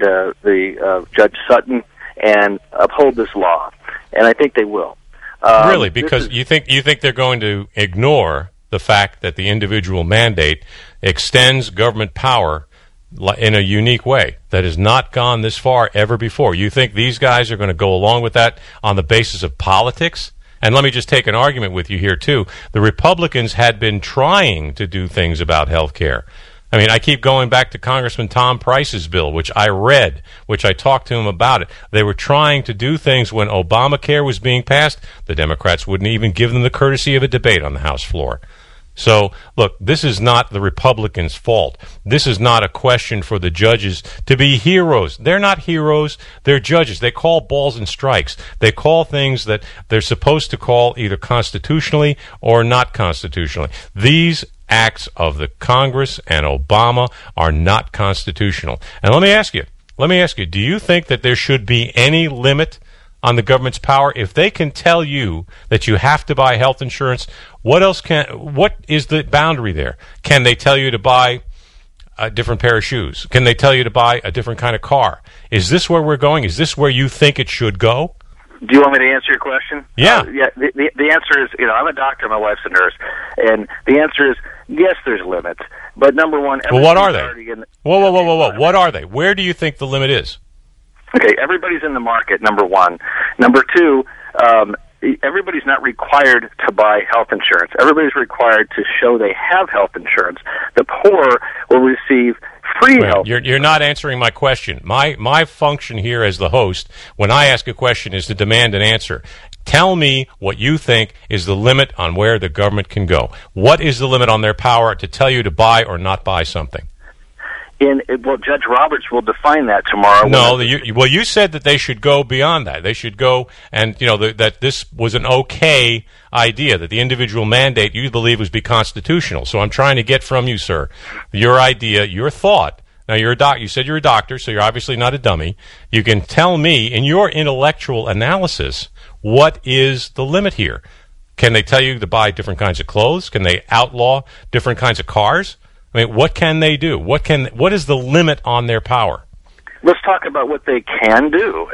the Judge Sutton, and uphold this law. And I think they will. Really? Because you think they're going to ignore the fact that the individual mandate extends government power in a unique way that has not gone this far ever before? You think these guys are going to go along with that on the basis of politics? And let me just take an argument with you here, too. The Republicans had been trying to do things about health care. I mean, I keep going back to Congressman Tom Price's bill, which I read, which I talked to him about it. They were trying to do things when Obamacare was being passed. The Democrats wouldn't even give them the courtesy of a debate on the House floor. So, look, this is not the Republicans' fault. This is not a question for the judges to be heroes. They're not heroes. They're judges. They call balls and strikes. They call things that they're supposed to call either constitutionally or not constitutionally. These acts of the Congress and Obama are not constitutional. And let me ask you, do you think that there should be any limit on the government's power? If they can tell you that you have to buy health insurance, what is the boundary there? Can they tell you to buy a different pair of shoes? Can they tell you to buy a different kind of car? Is this where we're going? Is this where you think it should go? Do you want me to answer your question? Yeah. The answer is, I'm a doctor, my wife's a nurse, and the answer is, yes, there's limits. But number one... Well, what are they? Whoa. What are they? Where do you think the limit is? Okay, everybody's in the market, number one. Number two, everybody's not required to buy health insurance. Everybody's required to show they have health insurance. The poor will receive free health. You're not answering my question. My function here as the host, when I ask a question, is to demand an answer. Tell me what you think is the limit on where the government can go. What is the limit on their power to tell you to buy or not buy something? Well, Judge Roberts will define that tomorrow. No, you said that they should go beyond that. They should go and, that this was an okay idea, that the individual mandate you believe was be constitutional. So I'm trying to get from you, sir, your idea, your thought. Now, you're a doc. You said you're a doctor, so you're obviously not a dummy. You can tell me, in your intellectual analysis, what is the limit here? Can they tell you to buy different kinds of clothes? Can they outlaw different kinds of cars? I mean, what can they do? What is the limit on their power? Let's talk about what they can do.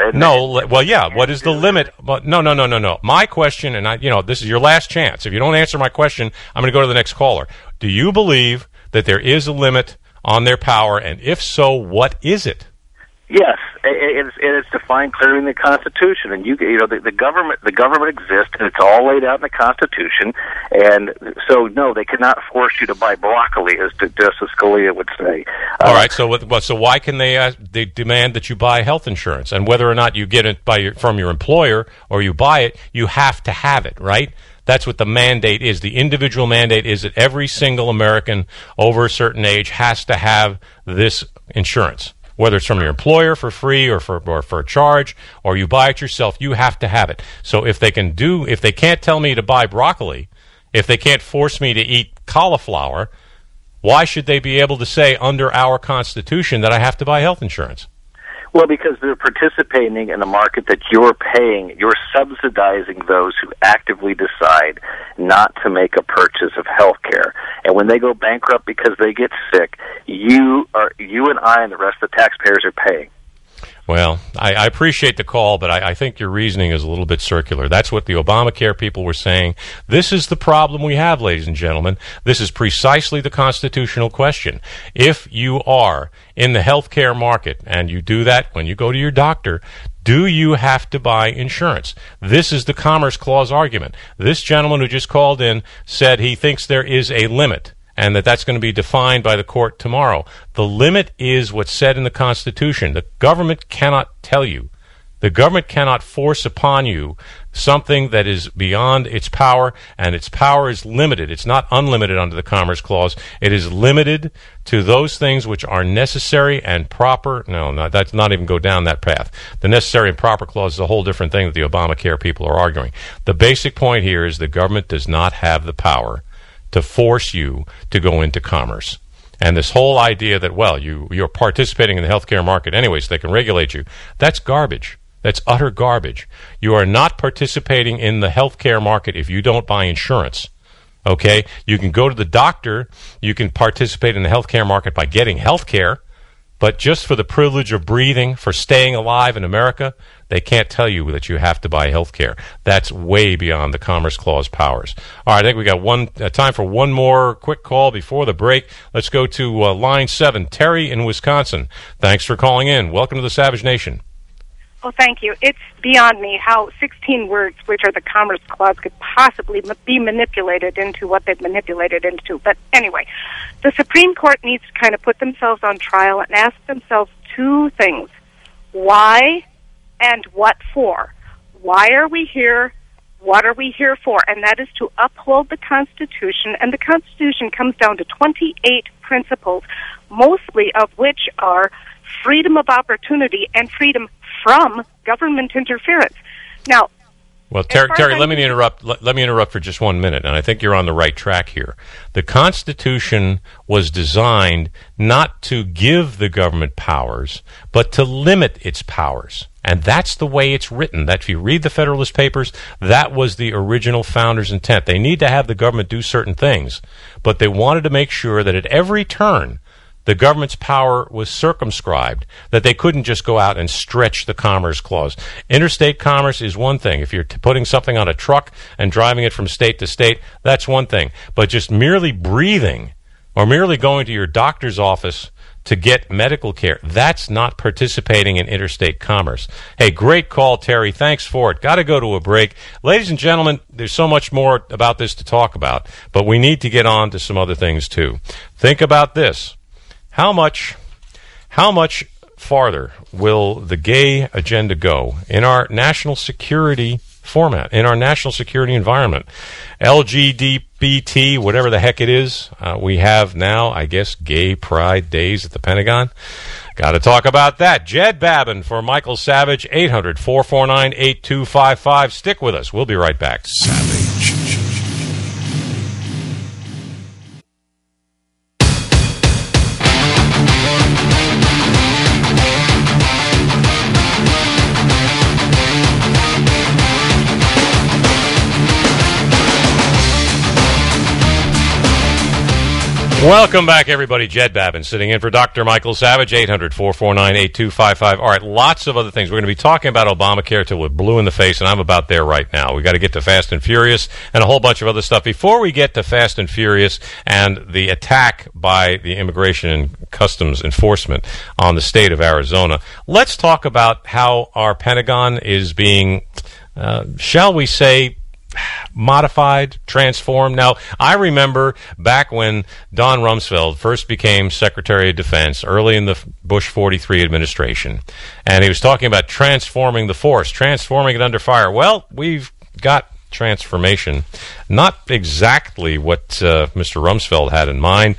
What is the limit? No. My question, and this is your last chance. If you don't answer my question, I'm going to go to the next caller. Do you believe that there is a limit on their power, and if so, what is it? Yes, it's defined clearly in the Constitution, and the government exists, and it's all laid out in the Constitution. And so, no, they cannot force you to buy broccoli, as Justice Scalia would say. All right. So why can they demand that you buy health insurance, and whether or not you get it from your employer or you buy it, you have to have it, right? That's what the mandate is. The individual mandate is that every single American over a certain age has to have this insurance. Whether it's from your employer for free or for a charge, or you buy it yourself, you have to have it. So if they can't tell me to buy broccoli, if they can't force me to eat cauliflower, why should they be able to say under our Constitution that I have to buy health insurance? Well, because they're participating in a market that you're paying. You're subsidizing those who actively decide not to make a purchase of health care. And when they go bankrupt because they get sick, you and I and the rest of the taxpayers are paying. Well, I appreciate the call, but I think your reasoning is a little bit circular. That's what the Obamacare people were saying. This is the problem we have, ladies and gentlemen. This is precisely the constitutional question. If you are in the healthcare market, and you do that when you go to your doctor, do you have to buy insurance? This is the Commerce Clause argument. This gentleman who just called in said he thinks there is a limit, and that's going to be defined by the court tomorrow. The limit is what's said in the Constitution. The government cannot tell you. The government cannot force upon you something that is beyond its power, and its power is limited. It's not unlimited under the Commerce Clause. It is limited to those things which are necessary and proper. No, that's not even go down that path. The necessary and proper clause is a whole different thing that the Obamacare people are arguing. The basic point here is the government does not have the power to force you to go into commerce. And this whole idea that, you're participating in the healthcare market anyway, so they can regulate you, that's garbage. That's utter garbage. You are not participating in the healthcare market if you don't buy insurance. Okay? You can go to the doctor, you can participate in the healthcare market by getting healthcare, but just for the privilege of breathing, for staying alive in America, they can't tell you that you have to buy health care. That's way beyond the Commerce Clause powers. All right, I think we got time for one more quick call before the break. Let's go to line 7, Terry in Wisconsin. Thanks for calling in. Welcome to the Savage Nation. Well, thank you. It's beyond me how 16 words, which are the Commerce Clause, could possibly be manipulated into what they've manipulated into. But anyway, the Supreme Court needs to kind of put themselves on trial and ask themselves two things. Why and what for? Why are we here? What are we here for? And that is to uphold the Constitution, and the Constitution comes down to 28 principles, mostly of which are freedom of opportunity and freedom from government interference. Now, well, Terry, let me interrupt. Let me interrupt for just 1 minute, and I think you're on the right track here. The Constitution was designed not to give the government powers, but to limit its powers. And that's the way it's written. That if you read the Federalist Papers, that was the original founders' intent. They need to have the government do certain things, but they wanted to make sure that at every turn, the government's power was circumscribed, that they couldn't just go out and stretch the Commerce Clause. Interstate commerce is one thing. If you're putting something on a truck and driving it from state to state, that's one thing. But just merely breathing or merely going to your doctor's office to get medical care, that's not participating in interstate commerce. Hey, great call, Terry. Thanks for it. Got to go to a break. Ladies and gentlemen, there's so much more about this to talk about, but we need to get on to some other things, too. Think about this. How much farther will the gay agenda go in our national security format in our national security environment. LGBT, whatever the heck it is, we have now, I guess, Gay Pride Days at the Pentagon. Got to talk about that. Jed Babin for Michael Savage, 800-449-8255. Stick with us. We'll be right back. Savage. Welcome back, everybody. Jed Babin sitting in for Dr. Michael Savage, 800-449-8255. All right, lots of other things. We're going to be talking about Obamacare till we're blue in the face, and I'm about there right now. We've got to get to Fast and Furious and a whole bunch of other stuff. Before we get to Fast and Furious and the attack by the Immigration and Customs Enforcement on the state of Arizona, let's talk about how our Pentagon is being, shall we say, modified, transformed. Now, I remember back when Don Rumsfeld first became Secretary of Defense early in the Bush 43 administration, and he was talking about transforming the force, transforming it under fire. Well, we've got transformation. Not exactly what Mr. Rumsfeld had in mind.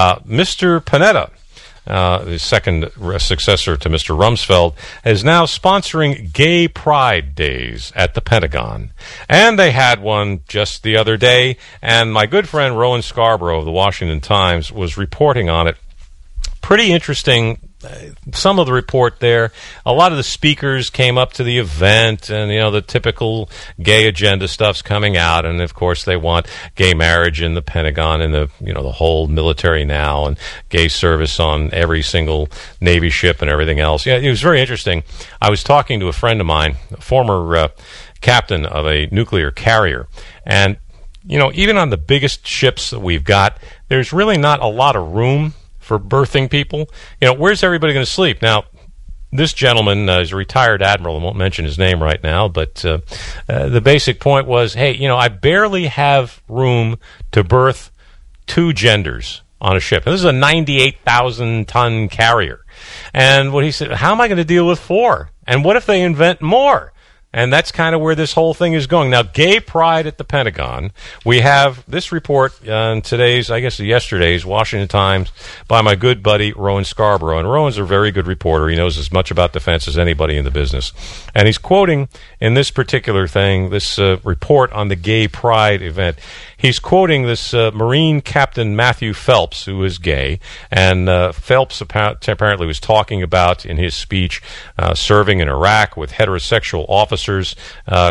Mr. Panetta, the second successor to Mr. Rumsfeld, is now sponsoring Gay Pride Days at the Pentagon. And they had one just the other day, and my good friend Rowan Scarborough of the Washington Times was reporting on it. Pretty interesting. Some of the report there, a lot of the speakers came up to the event, and the typical gay agenda stuff's coming out, and of course they want gay marriage in the Pentagon and the whole military now, and gay service on every single Navy ship and everything else. Yeah, it was very interesting. I was talking to a friend of mine, a former captain of a nuclear carrier, and even on the biggest ships that we've got, there's really not a lot of room for berthing people. Where's everybody going to sleep? Now, this gentleman is a retired admiral. I won't mention his name right now, but the basic point was, hey, I barely have room to berth two genders on a ship. And this is a 98,000-ton carrier. And what he said, how am I going to deal with 4? And what if they invent more? And that's kind of where this whole thing is going. Now, Gay Pride at the Pentagon. We have this report on yesterday's Washington Times by my good buddy Rowan Scarborough. And Rowan's a very good reporter. He knows as much about defense as anybody in the business. And he's quoting in this particular thing, this report on the Gay Pride event. He's quoting this Marine Captain Matthew Phelps, who is gay, and Phelps apparently was talking about in his speech serving in Iraq with heterosexual officers, quote, ...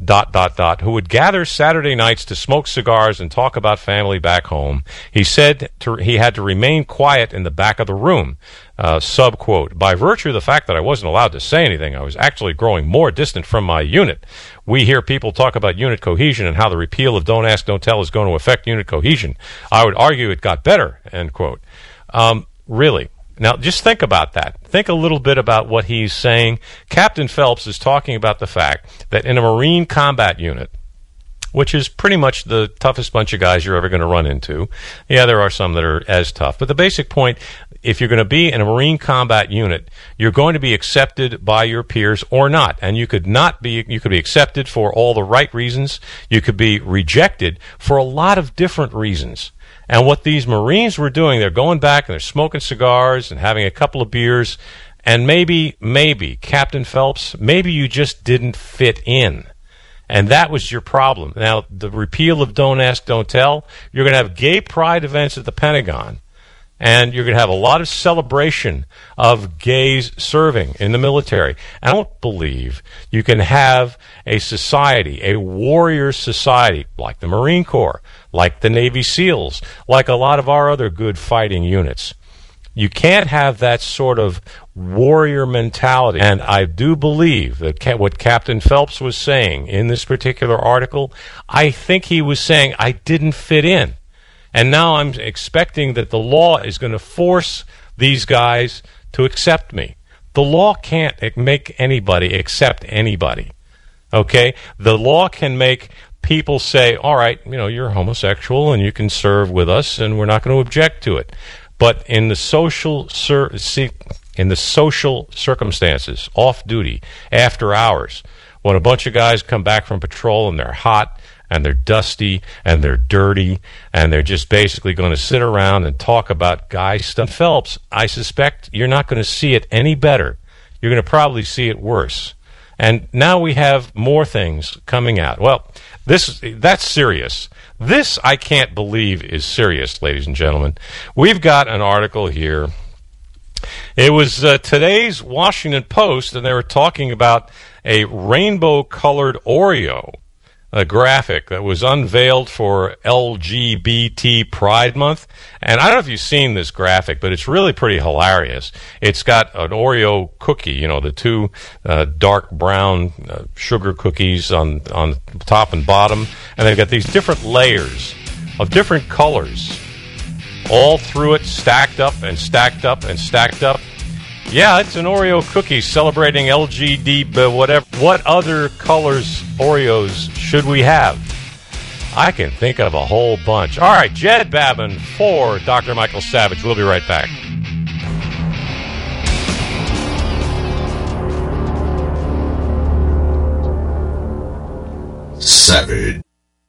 who would gather Saturday nights to smoke cigars and talk about family back home. He said he had to remain quiet in the back of the room. Subquote, by virtue of the fact that I wasn't allowed to say anything, I was actually growing more distant from my unit. We hear people talk about unit cohesion and how the repeal of Don't Ask, Don't Tell is going to affect unit cohesion. I would argue it got better, end quote. Really? Now, just think about that. Think a little bit about what he's saying. Captain Phelps is talking about the fact that in a Marine combat unit, which is pretty much the toughest bunch of guys you're ever going to run into. Yeah, there are some that are as tough. But the basic point, if you're going to be in a Marine combat unit, you're going to be accepted by your peers or not. And you could be accepted for all the right reasons. You could be rejected for a lot of different reasons. And what these Marines were doing, they're going back and they're smoking cigars and having a couple of beers. And maybe, Captain Phelps, maybe you just didn't fit in. And that was your problem. Now, the repeal of Don't Ask, Don't Tell, you're going to have gay pride events at the Pentagon. And you're going to have a lot of celebration of gays serving in the military. I don't believe you can have a society, a warrior society, like the Marine Corps, like the Navy SEALs, like a lot of our other good fighting units. You can't have that sort of warrior mentality. And I do believe that what Captain Phelps was saying in this particular article, I think he was saying I didn't fit in. And now I'm expecting that the law is going to force these guys to accept me. The law can't make anybody accept anybody. Okay? The law can make people say, all right, you're homosexual and you can serve with us and we're not going to object to it. But in the social circumstances, off duty, after hours, when a bunch of guys come back from patrol and they're hot and they're dusty and they're dirty and they're just basically going to sit around and talk about guy stuff. Phelps, I suspect you're not going to see it any better. You're going to probably see it worse. And now we have more things coming out. Well, that's serious. This, I can't believe, is serious, ladies and gentlemen. We've got an article here. It was today's Washington Post, and they were talking about a rainbow-colored Oreo, a graphic that was unveiled for LGBT Pride Month. And I don't know if you've seen this graphic, but it's really pretty hilarious. It's got an Oreo cookie, the two dark brown sugar cookies on top and bottom, and they've got these different layers of different colors all through it, stacked up and stacked up and stacked up. Yeah, it's an Oreo cookie celebrating LGBT, but whatever. What other colors Oreos should we have? I can think of a whole bunch. All right, Jed Babin for Dr. Michael Savage. We'll be right back. Savage.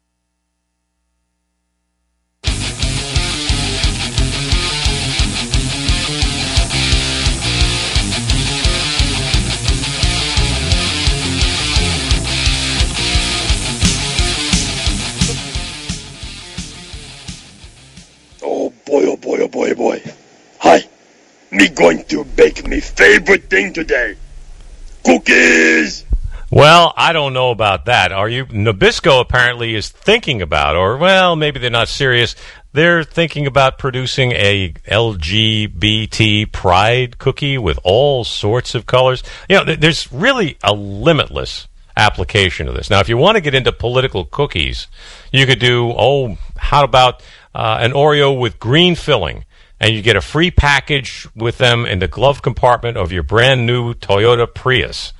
Boy. Hi. Me going to bake me favorite thing today. Cookies! Well, I don't know about that. Are you? Nabisco apparently is thinking about, or, well, maybe they're not serious. They're thinking about producing a LGBT pride cookie with all sorts of colors. There's really a limitless application of this. Now, if you want to get into political cookies, you could do, how about an Oreo with green filling? And you get a free package with them in the glove compartment of your brand new Toyota Prius.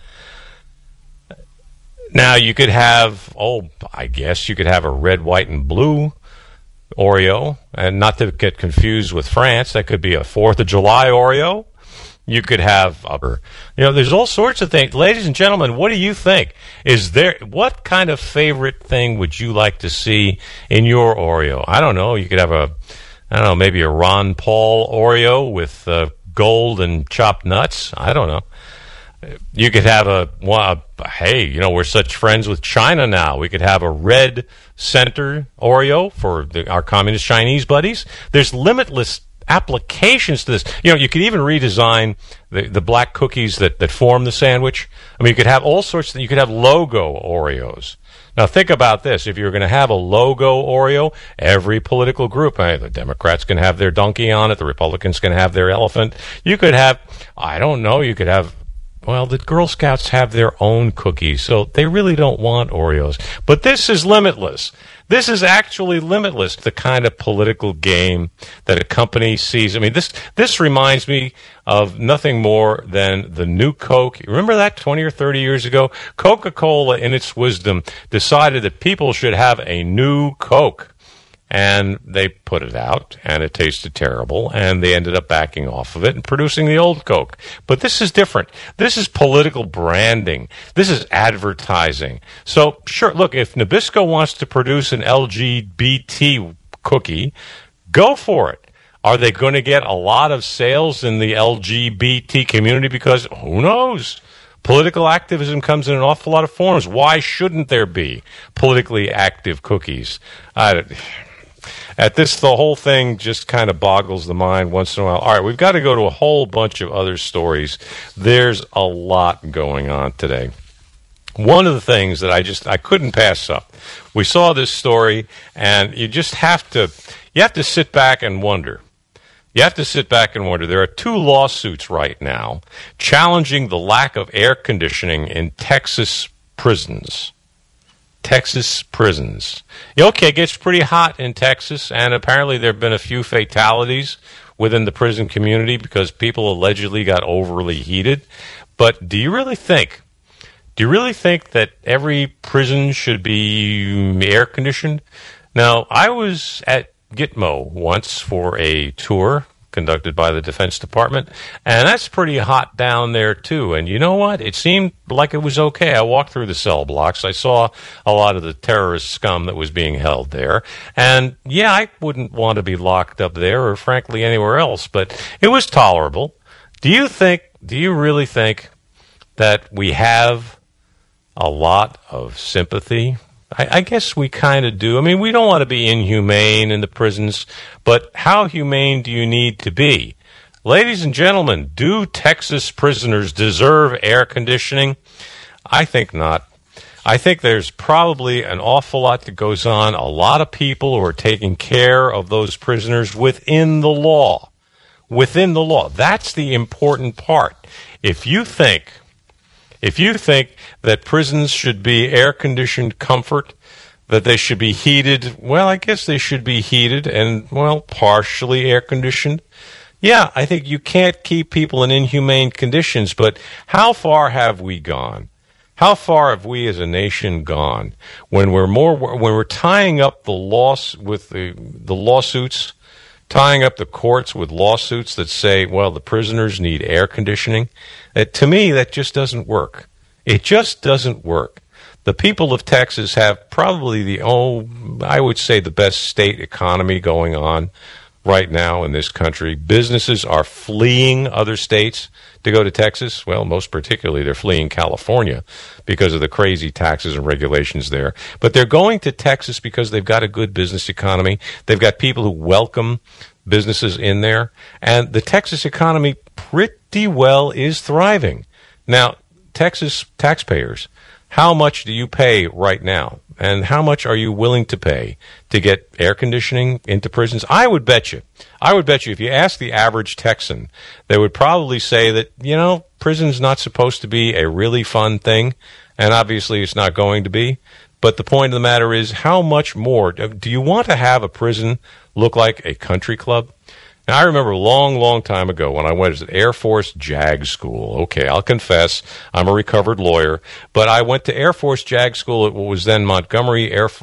Now, you could have, I guess you could have a red, white, and blue Oreo. And not to get confused with France, that could be a 4th of July Oreo. You could have, there's all sorts of things. Ladies and gentlemen, what do you think? What kind of favorite thing would you like to see in your Oreo? I don't know. You could have maybe a Ron Paul Oreo with gold and chopped nuts. I don't know. You could have we're such friends with China now. We could have a red center Oreo for our communist Chinese buddies. There's limitless applications to this. You could even redesign the black cookies that form the sandwich. I mean, you could have all sorts of, you could have logo Oreos. Now, think about this. If you're going to have a logo Oreo, every political group, the Democrats can have their donkey on it, the Republicans can have their elephant. You could have, the Girl Scouts have their own cookies, so they really don't want Oreos. But this is limitless. This is actually limitless, the kind of political game that a company sees. I mean, this reminds me of nothing more than the new Coke. Remember that 20 or 30 years ago? Coca-Cola, in its wisdom, decided that people should have a new Coke. And they put it out, and it tasted terrible, and they ended up backing off of it and producing the old Coke. But this is different. This is political branding. This is advertising. So, sure, look, if Nabisco wants to produce an LGBT cookie, go for it. Are they going to get a lot of sales in the LGBT community? Because who knows? Political activism comes in an awful lot of forms. Why shouldn't there be politically active cookies? The whole thing just kind of boggles the mind once in a while. All right, we've got to go to a whole bunch of other stories. There's a lot going on today. One of the things that I couldn't pass up. We saw this story, and you just have to sit back and wonder. You have to sit back and wonder. There are 2 lawsuits right now challenging the lack of air conditioning in Texas prisons. Texas prisons. Okay, it gets pretty hot in Texas, and apparently there have been a few fatalities within the prison community because people allegedly got overly heated. But do you really think that every prison should be air conditioned? Now, I was at Gitmo once for a tour conducted by the Defense Department, and that's pretty hot down there, too. And you know what? It seemed like it was okay. I walked through the cell blocks. I saw a lot of the terrorist scum that was being held there. And, yeah, I wouldn't want to be locked up there or, frankly, anywhere else, but it was tolerable. Do you really think that we have a lot of sympathy? I guess we kind of do. I mean, we don't want to be inhumane in the prisons, but how humane do you need to be? Ladies and gentlemen, do Texas prisoners deserve air conditioning? I think not. I think there's probably an awful lot that goes on. A lot of people who are taking care of those prisoners within the law. Within the law. That's the important part. If you think that prisons should be air-conditioned comfort, that they should be heated, well, I guess they should be heated and, well, partially air-conditioned. Yeah, I think you can't keep people in inhumane conditions, but how far have we gone? How far have we as a nation gone when we're tying up the lawsuits, tying up the courts with lawsuits that say, well, the prisoners need air conditioning? To me, that just doesn't work. It just doesn't work. The people of Texas have probably I would say the best state economy going on right now in this country. Businesses are fleeing other states to go to Texas. Well, most particularly, they're fleeing California because of the crazy taxes and regulations there. But they're going to Texas because they've got a good business economy. They've got people who welcome businesses in there. And the Texas economy pretty well is thriving. Now, Texas taxpayers, how much do you pay right now? And how much are you willing to pay to get air conditioning into prisons? I would bet you if you ask the average Texan, they would probably say that, prison's not supposed to be a really fun thing, and obviously it's not going to be. But the point of the matter is, how much more? Do you want to have a prison look like a country club? Now, I remember a long, long time ago when I went to Air Force JAG School. Okay, I'll confess, I'm a recovered lawyer, but I went to Air Force JAG School at what was then Maxwell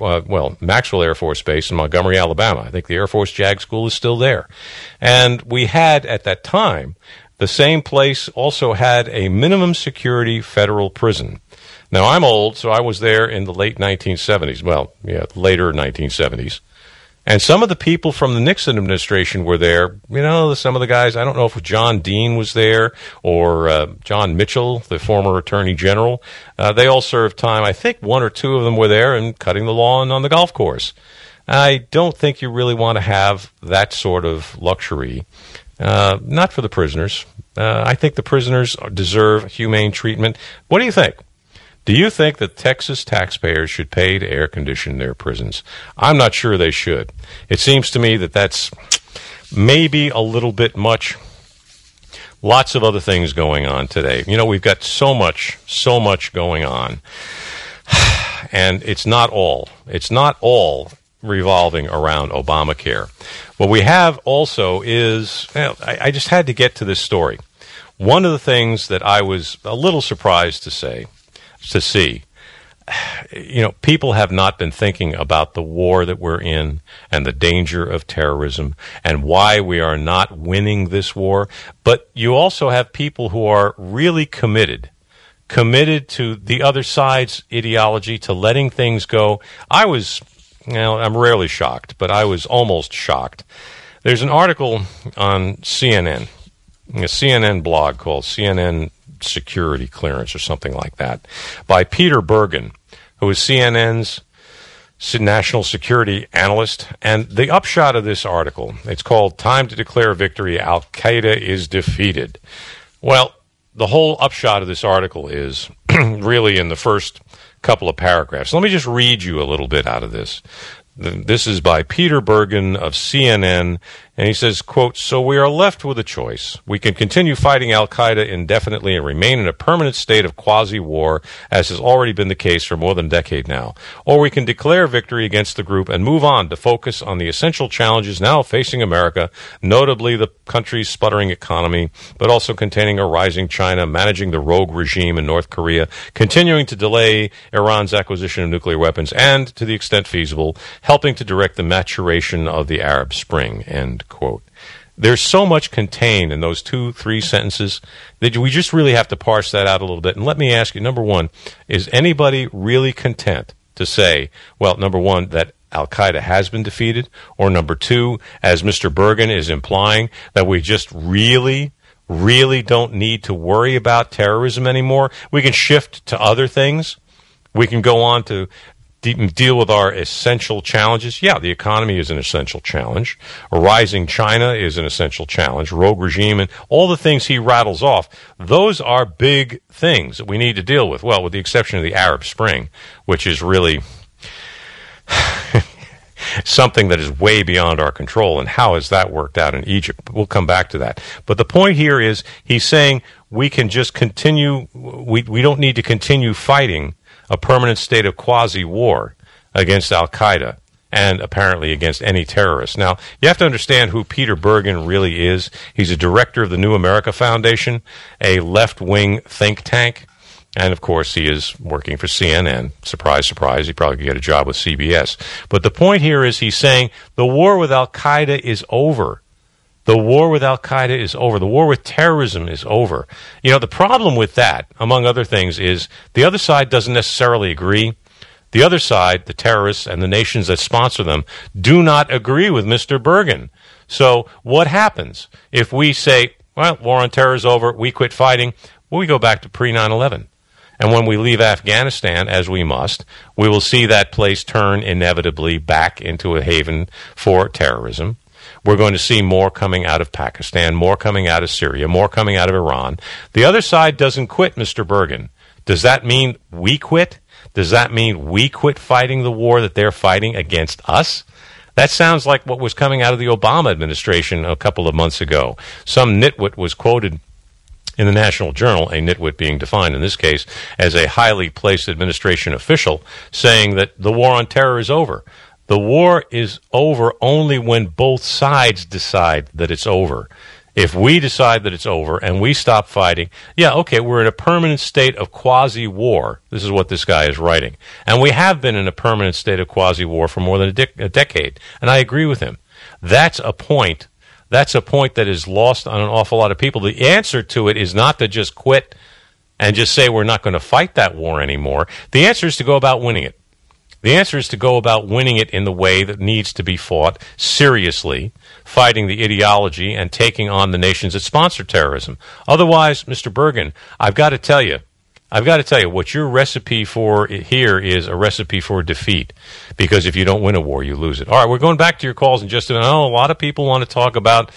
Air Force Base in Montgomery, Alabama. I think the Air Force JAG School is still there. And we had, at that time, the same place also had a minimum security federal prison. Now, I'm old, so I was there in the late 1970s. Well, yeah, later 1970s. And some of the people from the Nixon administration were there. Some of the guys, I don't know if John Dean was there or John Mitchell, the former attorney general. They all served time. I think one or two of them were there and cutting the lawn on the golf course. I don't think you really want to have that sort of luxury. Not for the prisoners. I think the prisoners deserve humane treatment. What do you think? Do you think that Texas taxpayers should pay to air condition their prisons? I'm not sure they should. It seems to me that that's maybe a little bit much. Lots of other things going on today. We've got so much going on. And it's not all revolving around Obamacare. What we have also is, I just had to get to this story. One of the things that I was a little surprised to see, people have not been thinking about the war that we're in and the danger of terrorism and why we are not winning this war. But you also have people who are really committed to the other side's ideology, to letting things go. I'm rarely shocked, but I was almost shocked. There's an article on CNN, a CNN blog called CNN Security Clearance or something like that, by Peter Bergen, who is CNN's national security analyst. And the upshot of this article, it's called "Time to Declare Victory, Al-Qaeda is Defeated." Well, the whole upshot of this article is really in the first couple of paragraphs. Let me just read you a little bit out of this. This is by Peter Bergen of CNN, and he says, quote, "So we are left with a choice. We can continue fighting al-Qaeda indefinitely and remain in a permanent state of quasi-war, as has already been the case for more than a decade now. Or we can declare victory against the group and move on to focus on the essential challenges now facing America, notably the country's sputtering economy, but also containing a rising China, managing the rogue regime in North Korea, continuing to delay Iran's acquisition of nuclear weapons, and, to the extent feasible, helping to direct the maturation of the Arab Spring," end quote. There's so much contained in those 2-3 sentences that we just really have to parse that out a little bit. And let me ask you, number one, is anybody really content to say, well, number one, that Al-Qaeda has been defeated, or number two, as Mr. Bergen is implying, that we just really don't need to worry about terrorism anymore? We can shift to other things. We can go on to deal with our essential challenges. Yeah, the economy is an essential challenge. A rising China is an essential challenge. Rogue regime and all the things he rattles off, those are big things that we need to deal with. Well, with the exception of the Arab Spring, which is really something that is way beyond our control. And how has that worked out in Egypt? We'll come back to that. But the point here is he's saying we can just continue, we don't need to continue fighting a permanent state of quasi-war against Al-Qaeda and apparently against any terrorist. Now, you have to understand who Peter Bergen really is. He's a director of the New America Foundation, a left-wing think tank. And, of course, he is working for CNN. Surprise, surprise, he probably could get a job with CBS. But the point here is he's saying the war with Al-Qaeda is over. The war with Al-Qaeda is over. The war with terrorism is over. You know, the problem with that, among other things, is the other side doesn't necessarily agree. The other side, the terrorists and the nations that sponsor them, do not agree with Mr. Bergen. So what happens if we say, well, war on terror is over, we quit fighting? Well, we go back to pre-9/11. And when we leave Afghanistan, as we must, we will see that place turn inevitably back into a haven for terrorism. We're going to see more coming out of Pakistan, more coming out of Syria, more coming out of Iran. The other side doesn't quit, Mr. Bergen. Does that mean we quit? Does that mean we quit fighting the war that they're fighting against us? That sounds like what was coming out of the Obama administration a couple of months ago. Some nitwit was quoted in the National Journal, a nitwit being defined in this case as a highly placed administration official, saying that the war on terror is over. The war is over only when both sides decide that it's over. If we decide that it's over and we stop fighting, yeah, okay, we're in a permanent state of quasi-war. This is what this guy is writing. And we have been in a permanent state of quasi-war for more than a decade. And I agree with him. That's a point. That's a point that is lost on an awful lot of people. The answer to it is not to just quit and just say we're not going to fight that war anymore. The answer is to go about winning it. The answer is to go about winning it in the way that needs to be fought seriously, fighting the ideology and taking on the nations that sponsor terrorism. Otherwise, Mr. Bergen, I've got to tell you, what your recipe for here is a recipe for defeat. Because if you don't win a war, you lose it. All right, we're going back to your calls in just a minute. A lot of people want to talk about,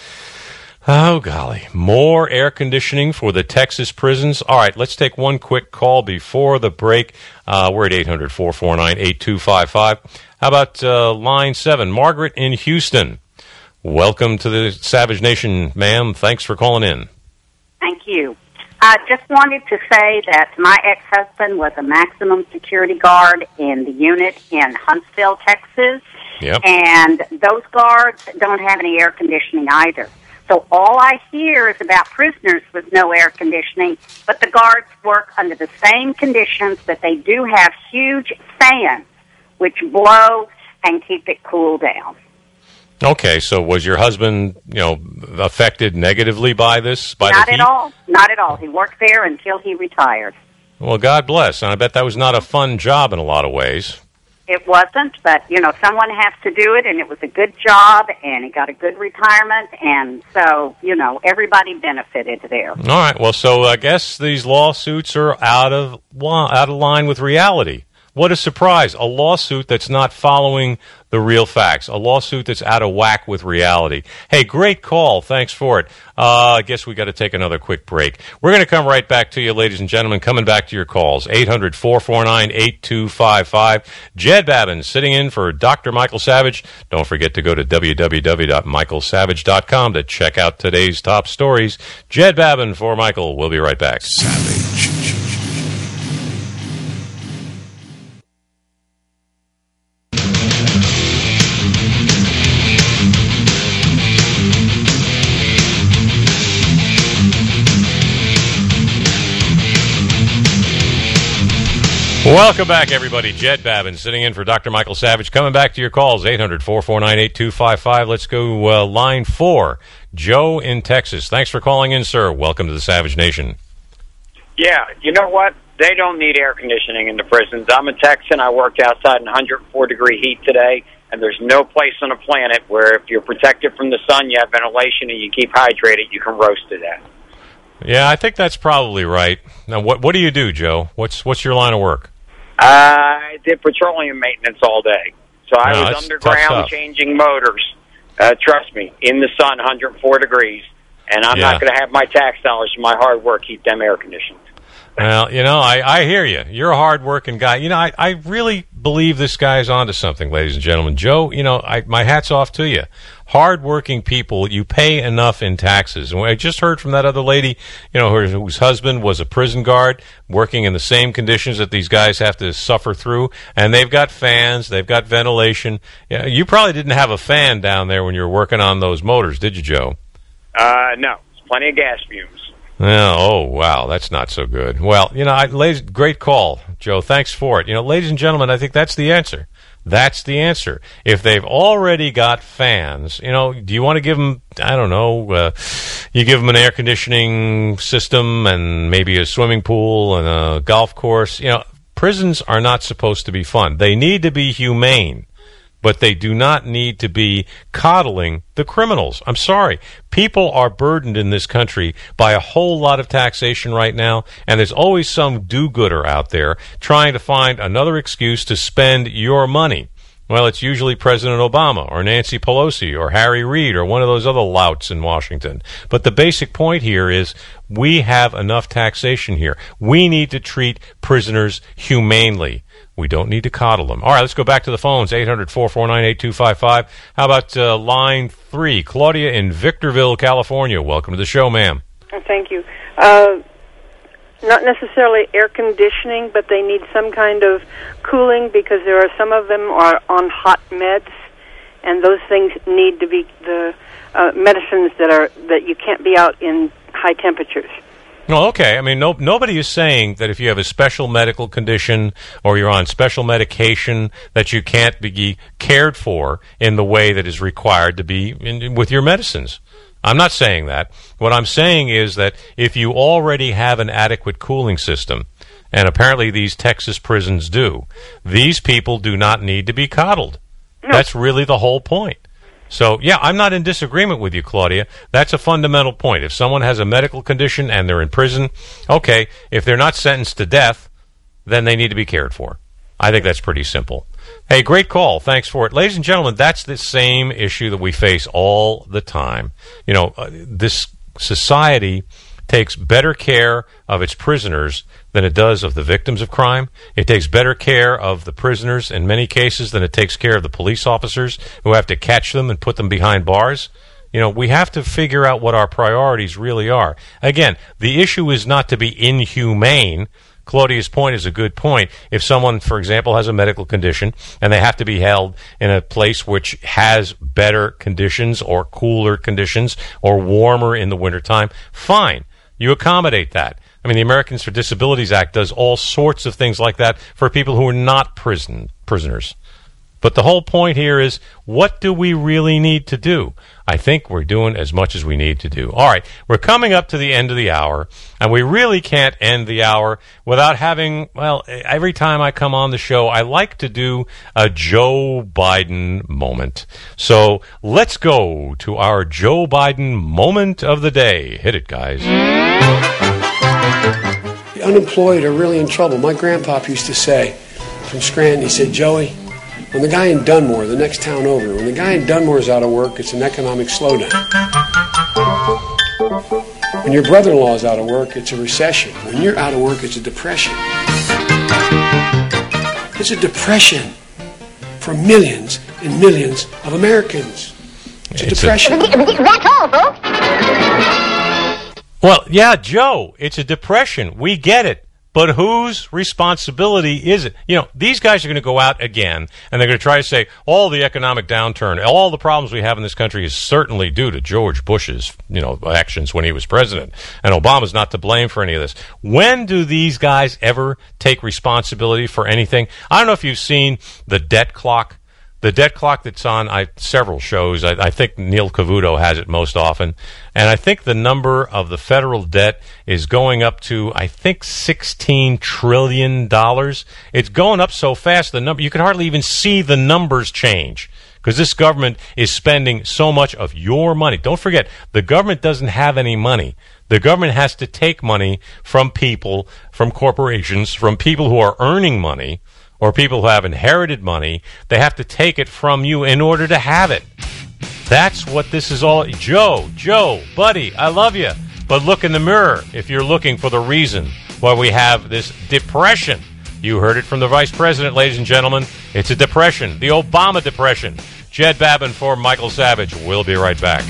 oh, golly, more air conditioning for the Texas prisons. All right, let's take one quick call before the break. We're at 800-449-8255. How about line 7? Margaret in Houston. Welcome to the Savage Nation, ma'am. Thanks for calling in. Thank you. I just wanted to say that my ex-husband was a maximum security guard in the unit in Huntsville, Texas. Yep. And those guards don't have any air conditioning either. So all I hear is about prisoners with no air conditioning, but the guards work under the same conditions, but they do have huge fans which blow and keep it cool down. Okay, so was your husband, affected negatively by this? Not at all. Not at all. He worked there until he retired. Well, God bless. And I bet that was not a fun job in a lot of ways. It wasn't, but, someone has to do it, and it was a good job, and he got a good retirement, and so, everybody benefited there. All right. Well, so I guess these lawsuits are out of line with reality. What a surprise. A lawsuit that's not following the real facts. A lawsuit that's out of whack with reality. Hey, great call. Thanks for it. I guess we got to take another quick break. We're going to come right back to you, ladies and gentlemen, coming back to your calls. 800-449-8255. Jed Babin sitting in for Dr. Michael Savage. Don't forget to go to www.michaelsavage.com to check out today's top stories. Jed Babin for Michael. We'll be right back. Savage. Welcome back, everybody. Jed Babin sitting in for Dr. Michael Savage. Coming back to your calls, 800-449-8255. Let's go line 4. Joe in Texas. Thanks for calling in, sir. Welcome to the Savage Nation. Yeah, you know what? They don't need air conditioning in the prisons. I'm a Texan. I worked outside in 104-degree heat today, and there's no place on the planet where if you're protected from the sun, you have ventilation, and you keep hydrated, you can roast to death. Yeah, I think that's probably right. Now, what do you do, Joe? What's your line of work? I did petroleum maintenance all day. So I was underground changing motors, trust me, in the sun, 104 degrees, and I'm not going to have my tax dollars and my hard work keep them air conditioned. Well, I hear you. You're a hard-working guy. I really believe this guy's onto something, ladies and gentlemen. Joe, my hat's off to you. Hard-working people, you pay enough in taxes. And I just heard from that other lady, whose husband was a prison guard working in the same conditions that these guys have to suffer through. And they've got fans, they've got ventilation. Yeah, you probably didn't have a fan down there when you were working on those motors, did you, Joe? No. It's plenty of gas fumes. Oh, wow, that's not so good. Well, ladies, great call, Joe. Thanks for it. Ladies and gentlemen, I think that's the answer. That's the answer. If they've already got fans, do you want to give them, I don't know, you give them an air conditioning system and maybe a swimming pool and a golf course. Prisons are not supposed to be fun. They need to be humane. But they do not need to be coddling the criminals. I'm sorry. People are burdened in this country by a whole lot of taxation right now, and there's always some do-gooder out there trying to find another excuse to spend your money. Well, it's usually President Obama or Nancy Pelosi or Harry Reid or one of those other louts in Washington. But the basic point here is we have enough taxation here. We need to treat prisoners humanely. We don't need to coddle them. All right, let's go back to the phones, 800-449-8255. How about line 3, Claudia in Victorville, California. Welcome to the show, ma'am. Thank you. Not necessarily air conditioning, but they need some kind of cooling because there are some of them are on hot meds, and those things need to be the medicines that you can't be out in high temperatures. Well, okay. I mean, nobody is saying that if you have a special medical condition or you're on special medication that you can't be cared for in the way that is required to be with your medicines. I'm not saying that. What I'm saying is that if you already have an adequate cooling system, and apparently these Texas prisons do, these people do not need to be coddled. No. That's really the whole point. So, yeah, I'm not in disagreement with you, Claudia. That's a fundamental point. If someone has a medical condition and they're in prison, okay, if they're not sentenced to death, then they need to be cared for. I think that's pretty simple. Hey, great call. Thanks for it. Ladies and gentlemen, that's the same issue that we face all the time. This society takes better care of its prisoners than it does of the victims of crime. It takes better care of the prisoners in many cases than it takes care of the police officers who have to catch them and put them behind bars. We have to figure out what our priorities really are. Again, the issue is not to be inhumane. Claudia's point is a good point. If someone, for example, has a medical condition and they have to be held in a place which has better conditions or cooler conditions or warmer in the wintertime, fine. You accommodate that. I mean, the Americans for Disabilities Act does all sorts of things like that for people who are not prisoners. But the whole point here is, what do we really need to do? I think we're doing as much as we need to do. All right, we're coming up to the end of the hour, and we really can't end the hour without having, well, every time I come on the show, I like to do a Joe Biden moment. So let's go to our Joe Biden moment of the day. Hit it, guys. The unemployed are really in trouble. My grandpop used to say from Scranton, he said, Joey, when the guy in Dunmore, the next town over, when the guy in Dunmore is out of work, it's an economic slowdown. When your brother-in-law is out of work, it's a recession. When you're out of work, it's a depression. It's a depression for millions and millions of Americans. It's a depression. That's all, folks. Well, yeah, Joe, it's a depression. We get it. But whose responsibility is it? You know, these guys are going to go out again, and they're going to try to say all the economic downturn, all the problems we have in this country is certainly due to George Bush's, actions when he was president. And Obama's not to blame for any of this. When do these guys ever take responsibility for anything? I don't know if you've seen the debt clock. The debt clock that's on several shows. I think Neil Cavuto has it most often. And I think the number of the federal debt is going up to, I think, $16 trillion. It's going up so fast, the number you can hardly even see the numbers change because this government is spending so much of your money. Don't forget, the government doesn't have any money. The government has to take money from people, from corporations, from people who are earning money, or people who have inherited money. They have to take it from you in order to have it. That's what this is all. Joe, buddy, I love you. But look in the mirror if you're looking for the reason why we have this depression. You heard it from the Vice President, ladies and gentlemen. It's a depression, the Obama depression. Jed Babin for Michael Savage. We'll be right back.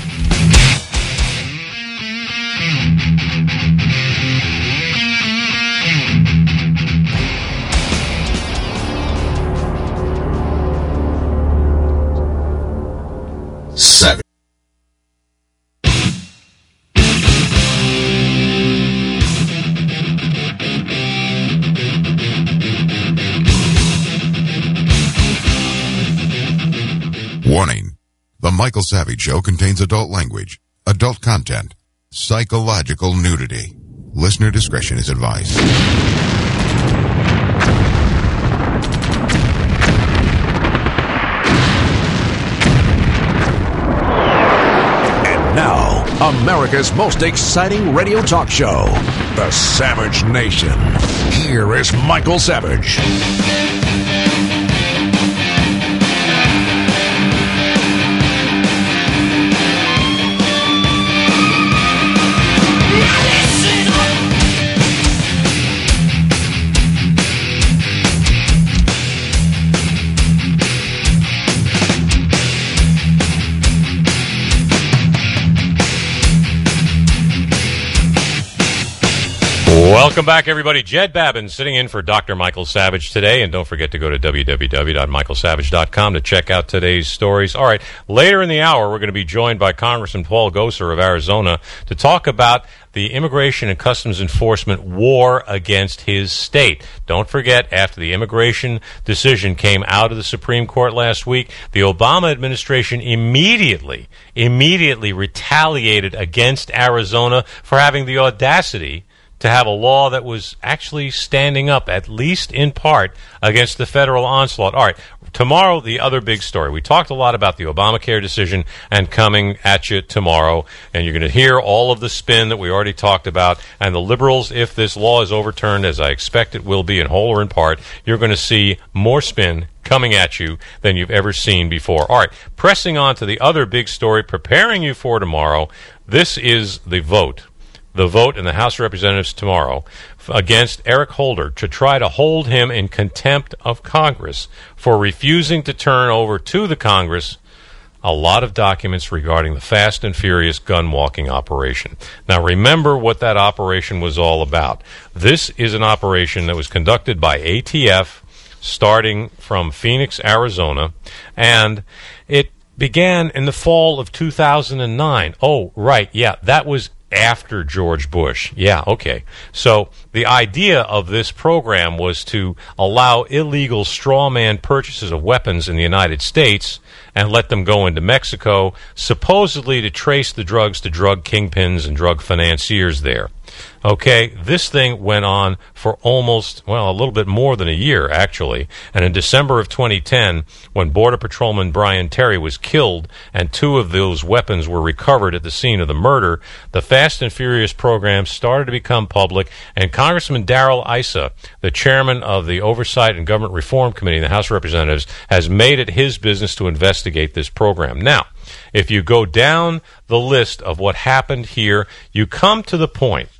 Savage. Warning. The Michael Savage Show contains adult language, adult content, psychological nudity. Listener discretion is advised. Now, America's most exciting radio talk show, The Savage Nation. Here is Michael Savage. Welcome back, everybody. Jed Babin sitting in for Dr. Michael Savage today. And don't forget to go to www.michaelsavage.com to check out today's stories. All right, later in the hour, we're going to be joined by Congressman Paul Gosar of Arizona to talk about the Immigration and Customs Enforcement war against his state. Don't forget, after the immigration decision came out of the Supreme Court last week, the Obama administration immediately retaliated against Arizona for having the audacity to have a law that was actually standing up, at least in part, against the federal onslaught. All right, tomorrow, the other big story. We talked a lot about the Obamacare decision and coming at you tomorrow, and you're going to hear all of the spin that we already talked about. And the liberals, if this law is overturned, as I expect it will be in whole or in part, you're going to see more spin coming at you than you've ever seen before. All right, pressing on to the other big story, preparing you for tomorrow. This is the vote. The vote in the House of Representatives tomorrow against Eric Holder to try to hold him in contempt of Congress for refusing to turn over to the Congress a lot of documents regarding the Fast and Furious gun walking operation. Now, remember what that operation was all about. This is an operation that was conducted by ATF starting from Phoenix, Arizona, and it began in the fall of 2009. Oh, right, yeah, that was after George Bush. Yeah, okay. So the idea of this program was to allow illegal straw man purchases of weapons in the United States and let them go into Mexico, supposedly to trace the drugs to drug kingpins and drug financiers there. Okay, this thing went on for almost, a little bit more than a year, actually. And in December of 2010, when Border Patrolman Brian Terry was killed and 2 of those weapons were recovered at the scene of the murder, the Fast and Furious program started to become public, and Congressman Darrell Issa, the chairman of the Oversight and Government Reform Committee in the House of Representatives, has made it his business to investigate this program. Now, if you go down the list of what happened here, you come to the point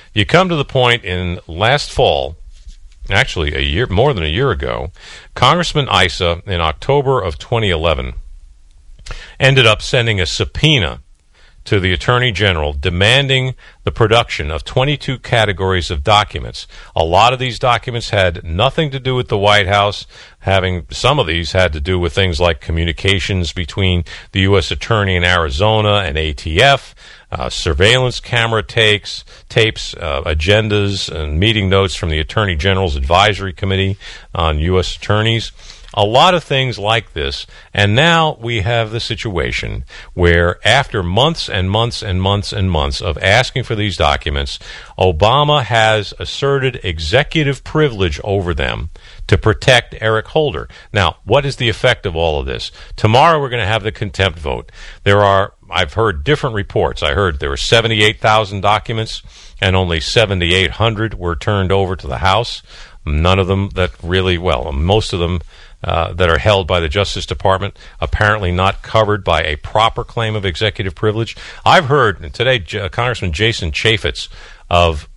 in last fall, actually more than a year ago, Congressman Issa, in October of 2011, ended up sending a subpoena to the Attorney General demanding the production of 22 categories of documents. A lot of these documents had nothing to do with the White House. Some of these had to do with things like communications between the U.S. Attorney in Arizona and ATF, surveillance camera tapes, agendas, and meeting notes from the Attorney General's Advisory Committee on U.S. Attorneys. A lot of things like this, and now we have the situation where after months and months and months and months of asking for these documents, Obama has asserted executive privilege over them to protect Eric Holder. Now, what is the effect of all of this? Tomorrow we're going to have the contempt vote. I've heard different reports. I heard there were 78,000 documents and only 7,800 were turned over to the House. None of them most of them that are held by the Justice Department, apparently not covered by a proper claim of executive privilege. I've heard, and today Congressman Jason Chaffetz of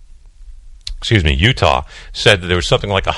Utah said that there was something like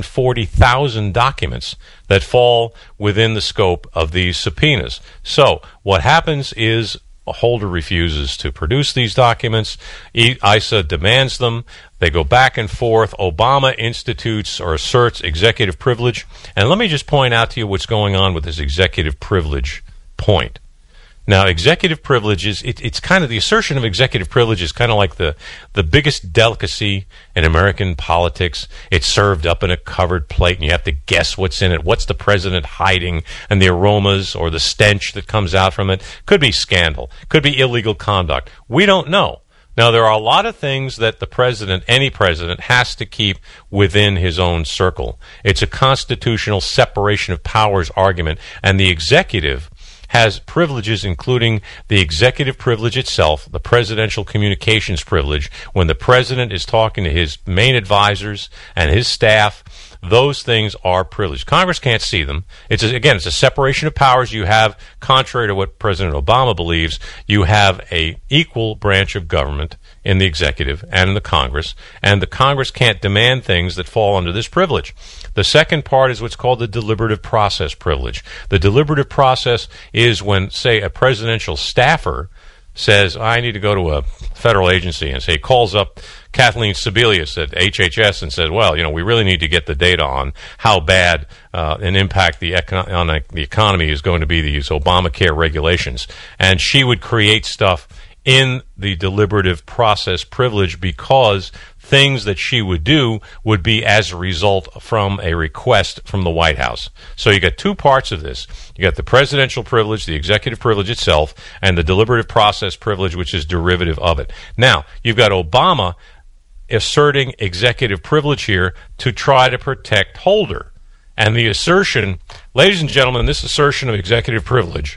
140,000 documents that fall within the scope of these subpoenas. So what happens is Holder refuses to produce these documents. ISA demands them. They go back and forth. Obama institutes or asserts executive privilege. And let me just point out to you what's going on with this executive privilege point. Now, executive privilege it's kind of, the assertion of executive privilege is kind of like the biggest delicacy in American politics. It's served up in a covered plate, and you have to guess what's in it. What's the president hiding? And the aromas or the stench that comes out from it could be scandal, could be illegal conduct. We don't know. Now, there are a lot of things that any president, has to keep within his own circle. It's a constitutional separation of powers argument, and the executive has privileges, including the executive privilege itself, the presidential communications privilege. When the president is talking to his main advisors and his staff, those things are privileged. Congress can't see them. It's a separation of powers. You have, contrary to what President Obama believes, you have a equal branch of government in the executive and in the Congress, and the Congress can't demand things that fall under this privilege. The second part is what's called the deliberative process privilege. The deliberative process is when, say, a presidential staffer says, I need to go to a federal agency, and say, calls up Kathleen Sebelius at HHS and says, well, we really need to get the data on how bad an impact on the economy is going to be, these Obamacare regulations. And she would create stuff in the deliberative process privilege because things that she would do would be as a result from a request from the White House. So you got two parts of this. You got the presidential privilege, the executive privilege itself, and the deliberative process privilege, which is derivative of it. Now, you've got Obama asserting executive privilege here to try to protect Holder. And the assertion, ladies and gentlemen, this assertion of executive privilege,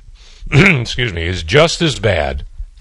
is just as bad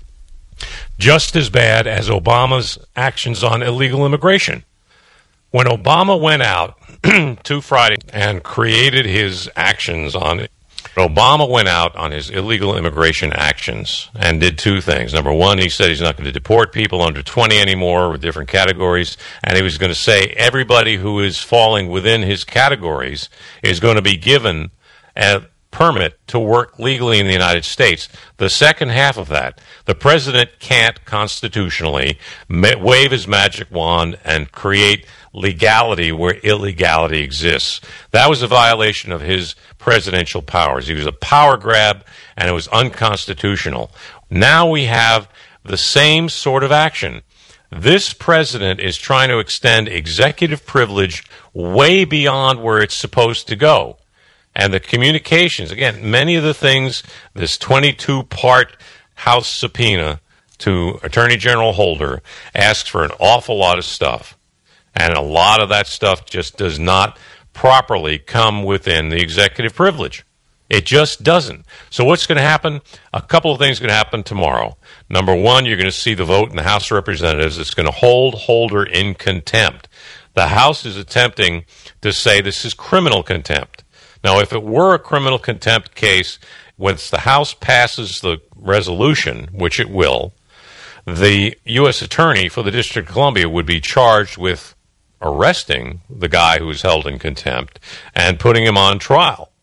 as Obama's actions on illegal immigration. When Obama went out to Friday and created his actions on it, Obama went out on his illegal immigration actions and did two things. Number one, he said he's not going to deport people under 20 anymore with different categories, and he was going to say everybody who is falling within his categories is going to be given a permit to work legally in the United States. The second half of that, the president can't constitutionally wave his magic wand and create legality where illegality exists. That was a violation of his presidential powers. He was a power grab, and it was unconstitutional. Now we have the same sort of action. This president is trying to extend executive privilege way beyond where it's supposed to go. And the communications, again, many of the things, this 22-part House subpoena to Attorney General Holder asks for an awful lot of stuff. And a lot of that stuff just does not properly come within the executive privilege. It just doesn't. So what's going to happen? A couple of things are going to happen tomorrow. Number one, you're going to see the vote in the House of Representatives that's going to hold Holder in contempt. The House is attempting to say this is criminal contempt. Now, if it were a criminal contempt case, once the House passes the resolution, which it will, the U.S. Attorney for the District of Columbia would be charged with arresting the guy who was held in contempt and putting him on trial.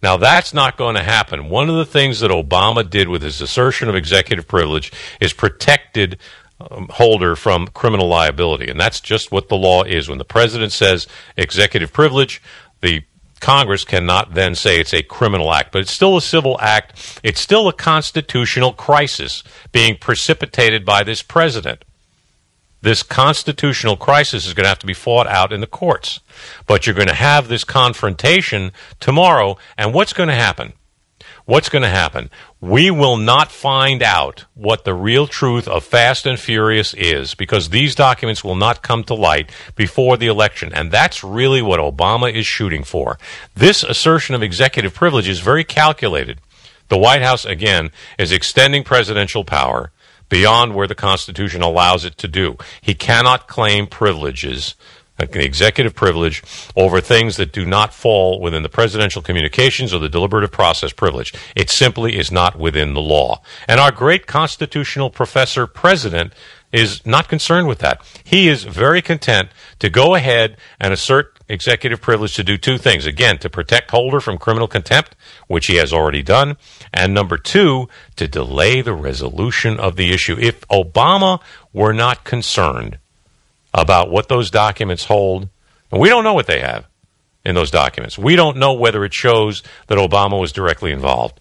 Now, that's not going to happen. One of the things that Obama did with his assertion of executive privilege is protected Holder from criminal liability, and that's just what the law is. When the president says executive privilege, the Congress cannot then say it's a criminal act, but it's still a civil act. It's still a constitutional crisis being precipitated by this president. This constitutional crisis is going to have to be fought out in the courts, but you're going to have this confrontation tomorrow, and what's going to happen? What's going to happen? We will not find out what the real truth of Fast and Furious is, because these documents will not come to light before the election. And that's really what Obama is shooting for. This assertion of executive privilege is very calculated. The White House, again, is extending presidential power beyond where the Constitution allows it to do. He cannot claim privileges, executive privilege, over things that do not fall within the presidential communications or the deliberative process privilege. It simply is not within the law. And our great constitutional professor president is not concerned with that. He is very content to go ahead and assert executive privilege to do two things. Again, to protect Holder from criminal contempt, which he has already done, and number two, to delay the resolution of the issue. If Obama were not concerned about what those documents hold, and we don't know what they have in those documents. We don't know whether it shows that Obama was directly involved.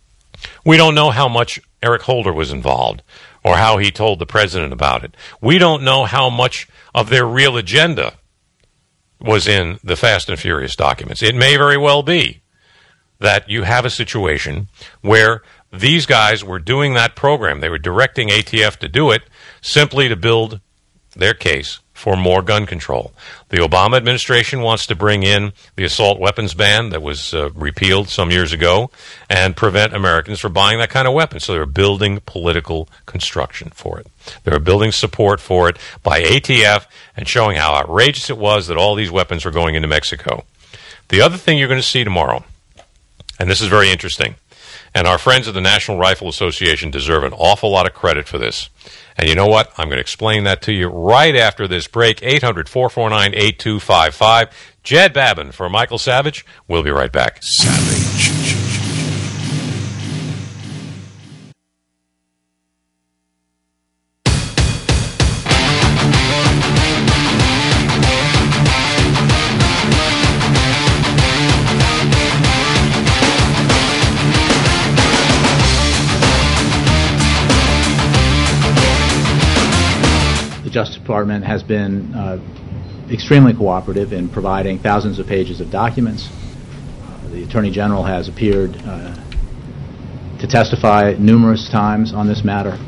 We don't know how much Eric Holder was involved or how he told the president about it. We don't know how much of their real agenda was in the Fast and Furious documents. It may very well be that you have a situation where these guys were doing that program. They were directing ATF to do it simply to build their case for more gun control. The Obama administration wants to bring in the assault weapons ban that was repealed some years ago and prevent Americans from buying that kind of weapon. So they're building political construction for it. They're building support for it by ATF and showing how outrageous it was that all these weapons were going into Mexico. The other thing you're going to see tomorrow, and this is very interesting, and our friends at the National Rifle Association deserve an awful lot of credit for this. And you know what? I'm going to explain that to you right after this break. 800-449-8255. Jed Babin for Michael Savage. We'll be right back. Savage. The Justice Department has been extremely cooperative in providing thousands of pages of documents. The Attorney General has appeared to testify numerous times on this matter.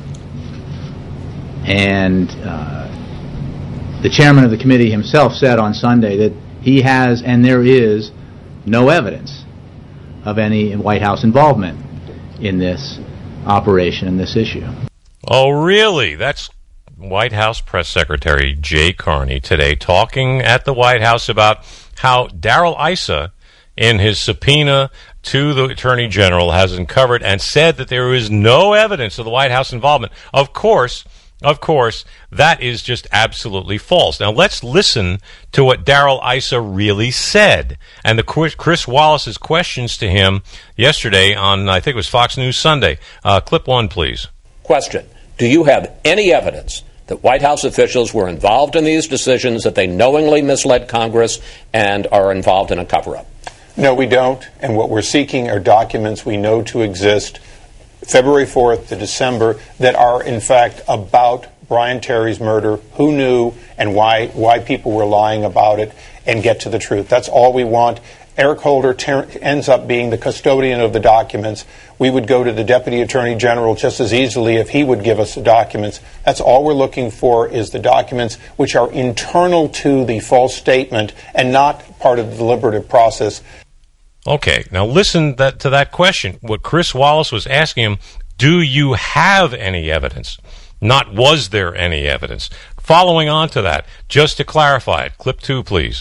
And the chairman of the committee himself said on Sunday that he has and there is no evidence of any White House involvement in this operation, in this issue. Oh, really? That's White House Press Secretary Jay Carney today talking at the White House about how Darrell Issa, in his subpoena to the Attorney General, has uncovered and said that there is no evidence of the White House involvement. Of course, that is just absolutely false. Now, let's listen to what Darrell Issa really said. And the Chris Wallace's questions to him yesterday on, I think it was Fox News Sunday. Clip one, please. Question. Do you have any evidence that White House officials were involved in these decisions, that they knowingly misled Congress and are involved in a cover-up? No, we don't. And what we're seeking are documents we know to exist February 4th to December that are, in fact, about Brian Terry's murder, who knew and why people were lying about it, and get to the truth. That's all we want. Eric Holder ends up being the custodian of the documents. We would go to the Deputy Attorney General just as easily if he would give us the documents. That's all we're looking for, is the documents which are internal to the false statement and not part of the deliberative process. Okay, now listen to that question. What Chris Wallace was asking him, do you have any evidence? Not was there any evidence. Following on to that, just to clarify it, clip two, please.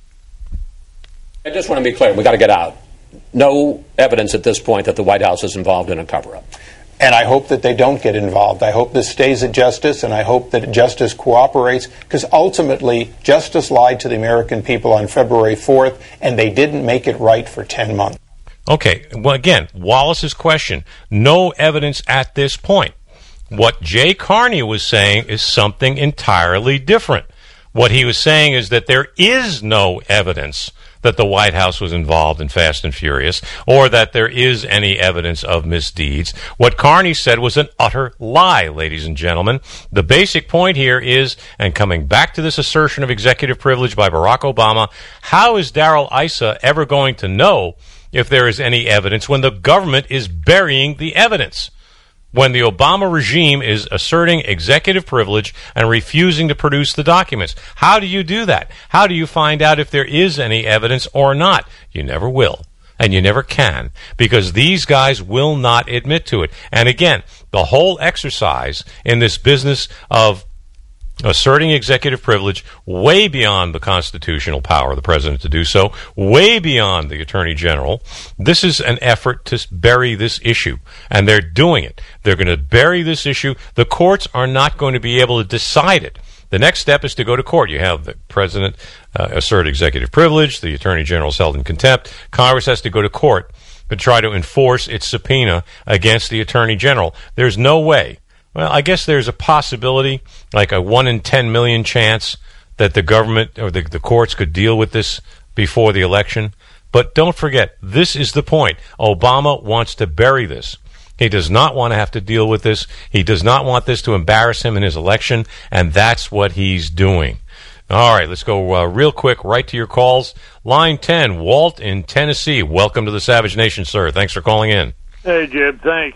I just want to be clear. We've got to get out. No evidence at this point that the White House is involved in a cover-up. And I hope that they don't get involved. I hope this stays at Justice, and I hope that Justice cooperates, because ultimately Justice lied to the American people on February 4th, and they didn't make it right for 10 months. Okay, well, again, Wallace's question, no evidence at this point. What Jay Carney was saying is something entirely different. What he was saying is that there is no evidence that the White House was involved in Fast and Furious, or that there is any evidence of misdeeds. What Carney said was an utter lie, ladies and gentlemen. The basic point here is, and coming back to this assertion of executive privilege by Barack Obama, how is Darrell Issa ever going to know if there is any evidence when the government is burying the evidence? When the Obama regime is asserting executive privilege and refusing to produce the documents. How do you do that? How do you find out if there is any evidence or not? You never will, and you never can, because these guys will not admit to it. And again, the whole exercise in this business of asserting executive privilege way beyond the constitutional power of the president to do so, way beyond the attorney general. This is an effort to bury this issue, and they're doing it. They're going to bury this issue. The courts are not going to be able to decide it. The next step is to go to court. You have the president assert executive privilege. The attorney general is held in contempt. Congress has to go to court to try to enforce its subpoena against the attorney general. There's no way. Well, I guess there's a possibility, like a 1 in 10 million chance, that the government or the courts could deal with this before the election. But don't forget, this is the point. Obama wants to bury this. He does not want to have to deal with this. He does not want this to embarrass him in his election, and that's what he's doing. All right, let's go real quick right to your calls. Line 10, Walt in Tennessee. Welcome to the Savage Nation, sir. Thanks for calling in. Hey, Jim, thanks.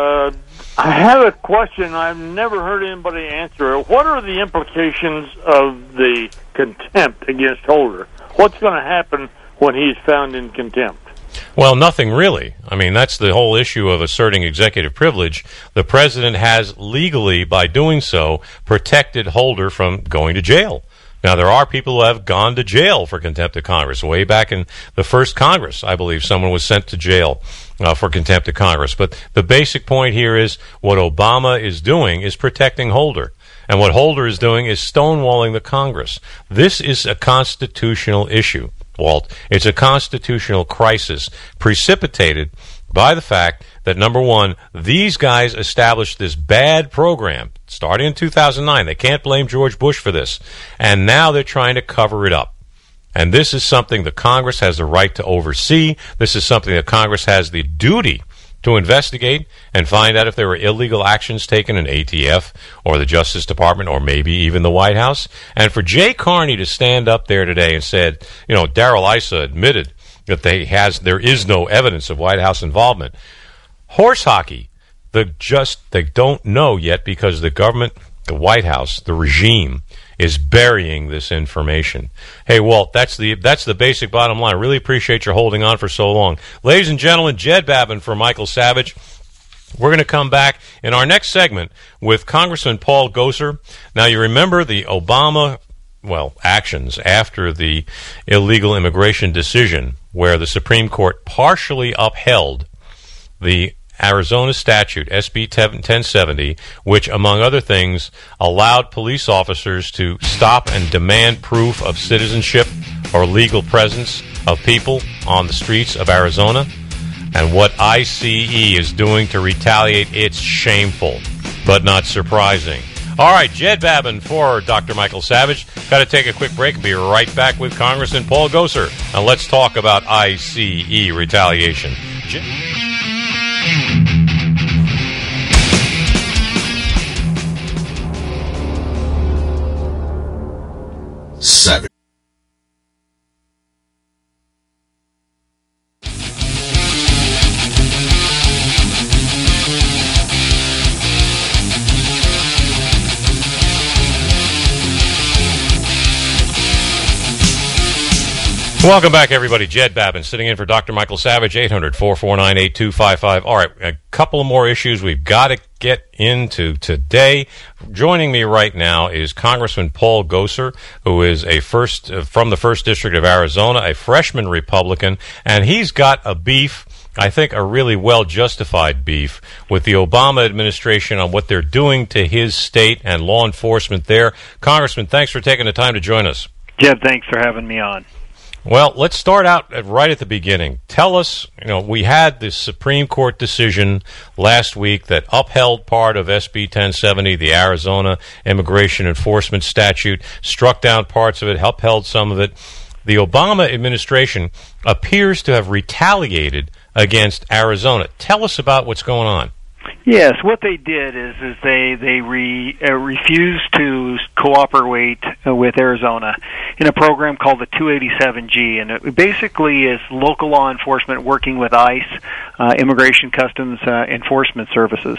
I have a question. I've never heard anybody answer it. What are the implications of the contempt against Holder? What's going to happen when he's found in contempt? Well, nothing really. I mean, that's the whole issue of asserting executive privilege. The president has legally, by doing so, protected Holder from going to jail. Now, there are people who have gone to jail for contempt of Congress. Way back in the first Congress, I believe, someone was sent to jail for contempt of Congress. But the basic point here is what Obama is doing is protecting Holder. And what Holder is doing is stonewalling the Congress. This is a constitutional issue, Walt. It's a constitutional crisis precipitated by the fact that, number one, these guys established this bad program starting in 2009. They can't blame George Bush for this. And now they're trying to cover it up. And this is something the Congress has the right to oversee. This is something that Congress has the duty to investigate and find out if there were illegal actions taken in ATF or the Justice Department or maybe even the White House. And for Jay Carney to stand up there today and said, you know, Darrell Issa admitted that there is no evidence of White House involvement. Horse hockey. They don't know yet because the government, the White House, the regime is burying this information. Hey, Walt, that's the basic bottom line. I really appreciate your holding on for so long. Ladies and gentlemen, Jed Babin for Michael Savage. We're going to come back in our next segment with Congressman Paul Gosar. Now, you remember the Obama, actions after the illegal immigration decision where the Supreme Court partially upheld the Arizona statute, SB 1070, which, among other things, allowed police officers to stop and demand proof of citizenship or legal presence of people on the streets of Arizona. And what ICE is doing to retaliate, it's shameful, but not surprising. All right, Jed Babin for Dr. Michael Savage. Got to take a quick break and be right back with Congressman Paul Gosar. Now let's talk about ICE retaliation. Savage. Welcome back, everybody. Jed Babin sitting in for Dr. Michael Savage, 800-449-8255. All right, a couple of more issues we've got to get into today. Joining me right now is Congressman Paul Gosar, who is from the 1st District of Arizona, a freshman Republican, and he's got a beef, I think a really well-justified beef, with the Obama administration on what they're doing to his state and law enforcement there. Congressman, thanks for taking the time to join us. Jed, thanks for having me on. Well, let's start out right at the beginning. Tell us, we had this Supreme Court decision last week that upheld part of SB 1070, the Arizona Immigration Enforcement Statute, struck down parts of it, upheld some of it. The Obama administration appears to have retaliated against Arizona. Tell us about what's going on. Yes, what they did is they refused to cooperate with Arizona in a program called the 287G, and it basically is local law enforcement working with ICE, Immigration Customs Enforcement Services,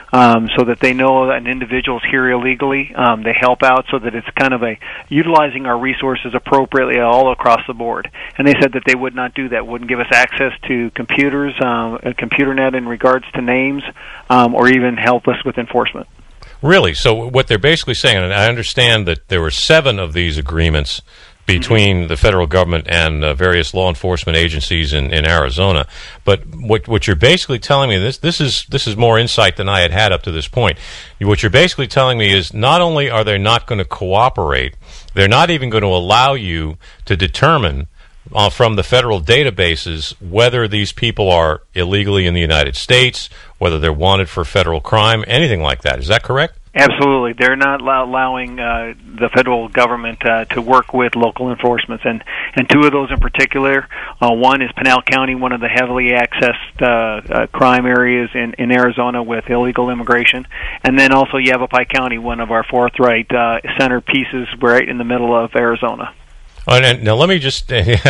so that they know that an individual is here illegally. They help out so that it's kind of utilizing our resources appropriately all across the board. And they said that they would not do that, wouldn't give us access to computers, a computer net in regards to names, or even help us with enforcement. Really? So what they're basically saying, and I understand that there were 7 of these agreements between the federal government and various law enforcement agencies in Arizona, but what you're basically telling me, this is more insight than I had up to this point. What you're basically telling me is not only are they not going to cooperate, they're not even going to allow you to determine from the federal databases whether these people are illegally in the United States, whether they're wanted for federal crime, anything like that. Is that correct? Absolutely. They're not allowing the federal government to work with local enforcements. And 2 of those in particular, one is Pinal County, one of the heavily accessed crime areas in Arizona with illegal immigration. And then also Yavapai County, one of our forthright centerpieces right in the middle of Arizona. Now, let me just...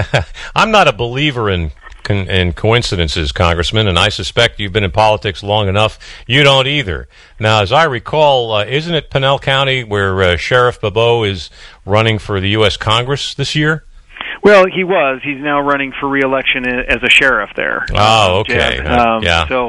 I'm not a believer in coincidences, Congressman, and I suspect you've been in politics long enough. You don't either. Now, as I recall, isn't it Pinal County where Sheriff Bobo is running for the U.S. Congress this year? Well, he was. He's now running for re-election as a sheriff there. Oh, okay. Yeah. So,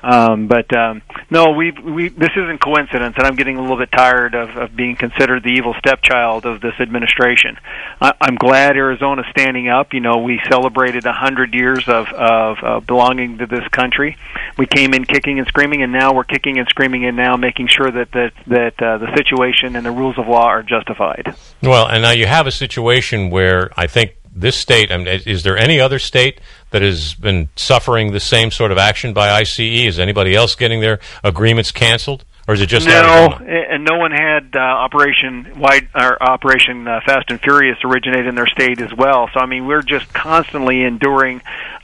no, this isn't coincidence, and I'm getting a little bit tired of being considered the evil stepchild of this administration. I'm glad Arizona's standing up. We celebrated 100 years of belonging to this country. We came in kicking and screaming, and now we're kicking and screaming, and now making sure that the situation and the rules of law are justified. Well, and now you have a situation where I think this state, is there any other state that has been suffering the same sort of action by ICE? Is anybody else getting their agreements canceled? Or is it just Arizona? And no one had Operation Fast and Furious originate in their state as well. So, we're just constantly enduring,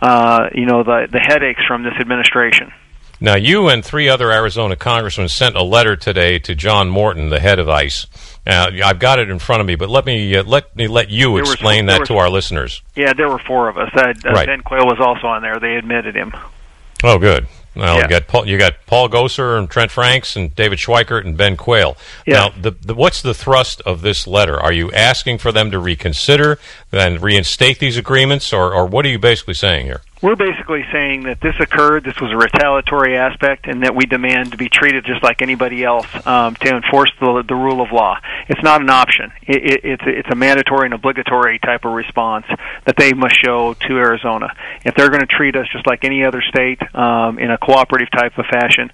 the headaches from this administration. Now, you and 3 other Arizona congressmen sent a letter today to John Morton, the head of ICE. I've got it in front of me, but let me let you explain that to our listeners. Yeah, there were 4 of us. Right. Ben Quayle was also on there. They admitted him. Oh, good. Well, you got Paul Gosar and Trent Franks and David Schweikert and Ben Quayle. Yeah. Now, what's the thrust of this letter? Are you asking for them to reconsider and reinstate these agreements, or what are you basically saying here? We're basically saying that this occurred, this was a retaliatory aspect, and that we demand to be treated just like anybody else to enforce the rule of law. It's not an option. It's a mandatory and obligatory type of response that they must show to Arizona. If they're going to treat us just like any other state in a cooperative type of fashion,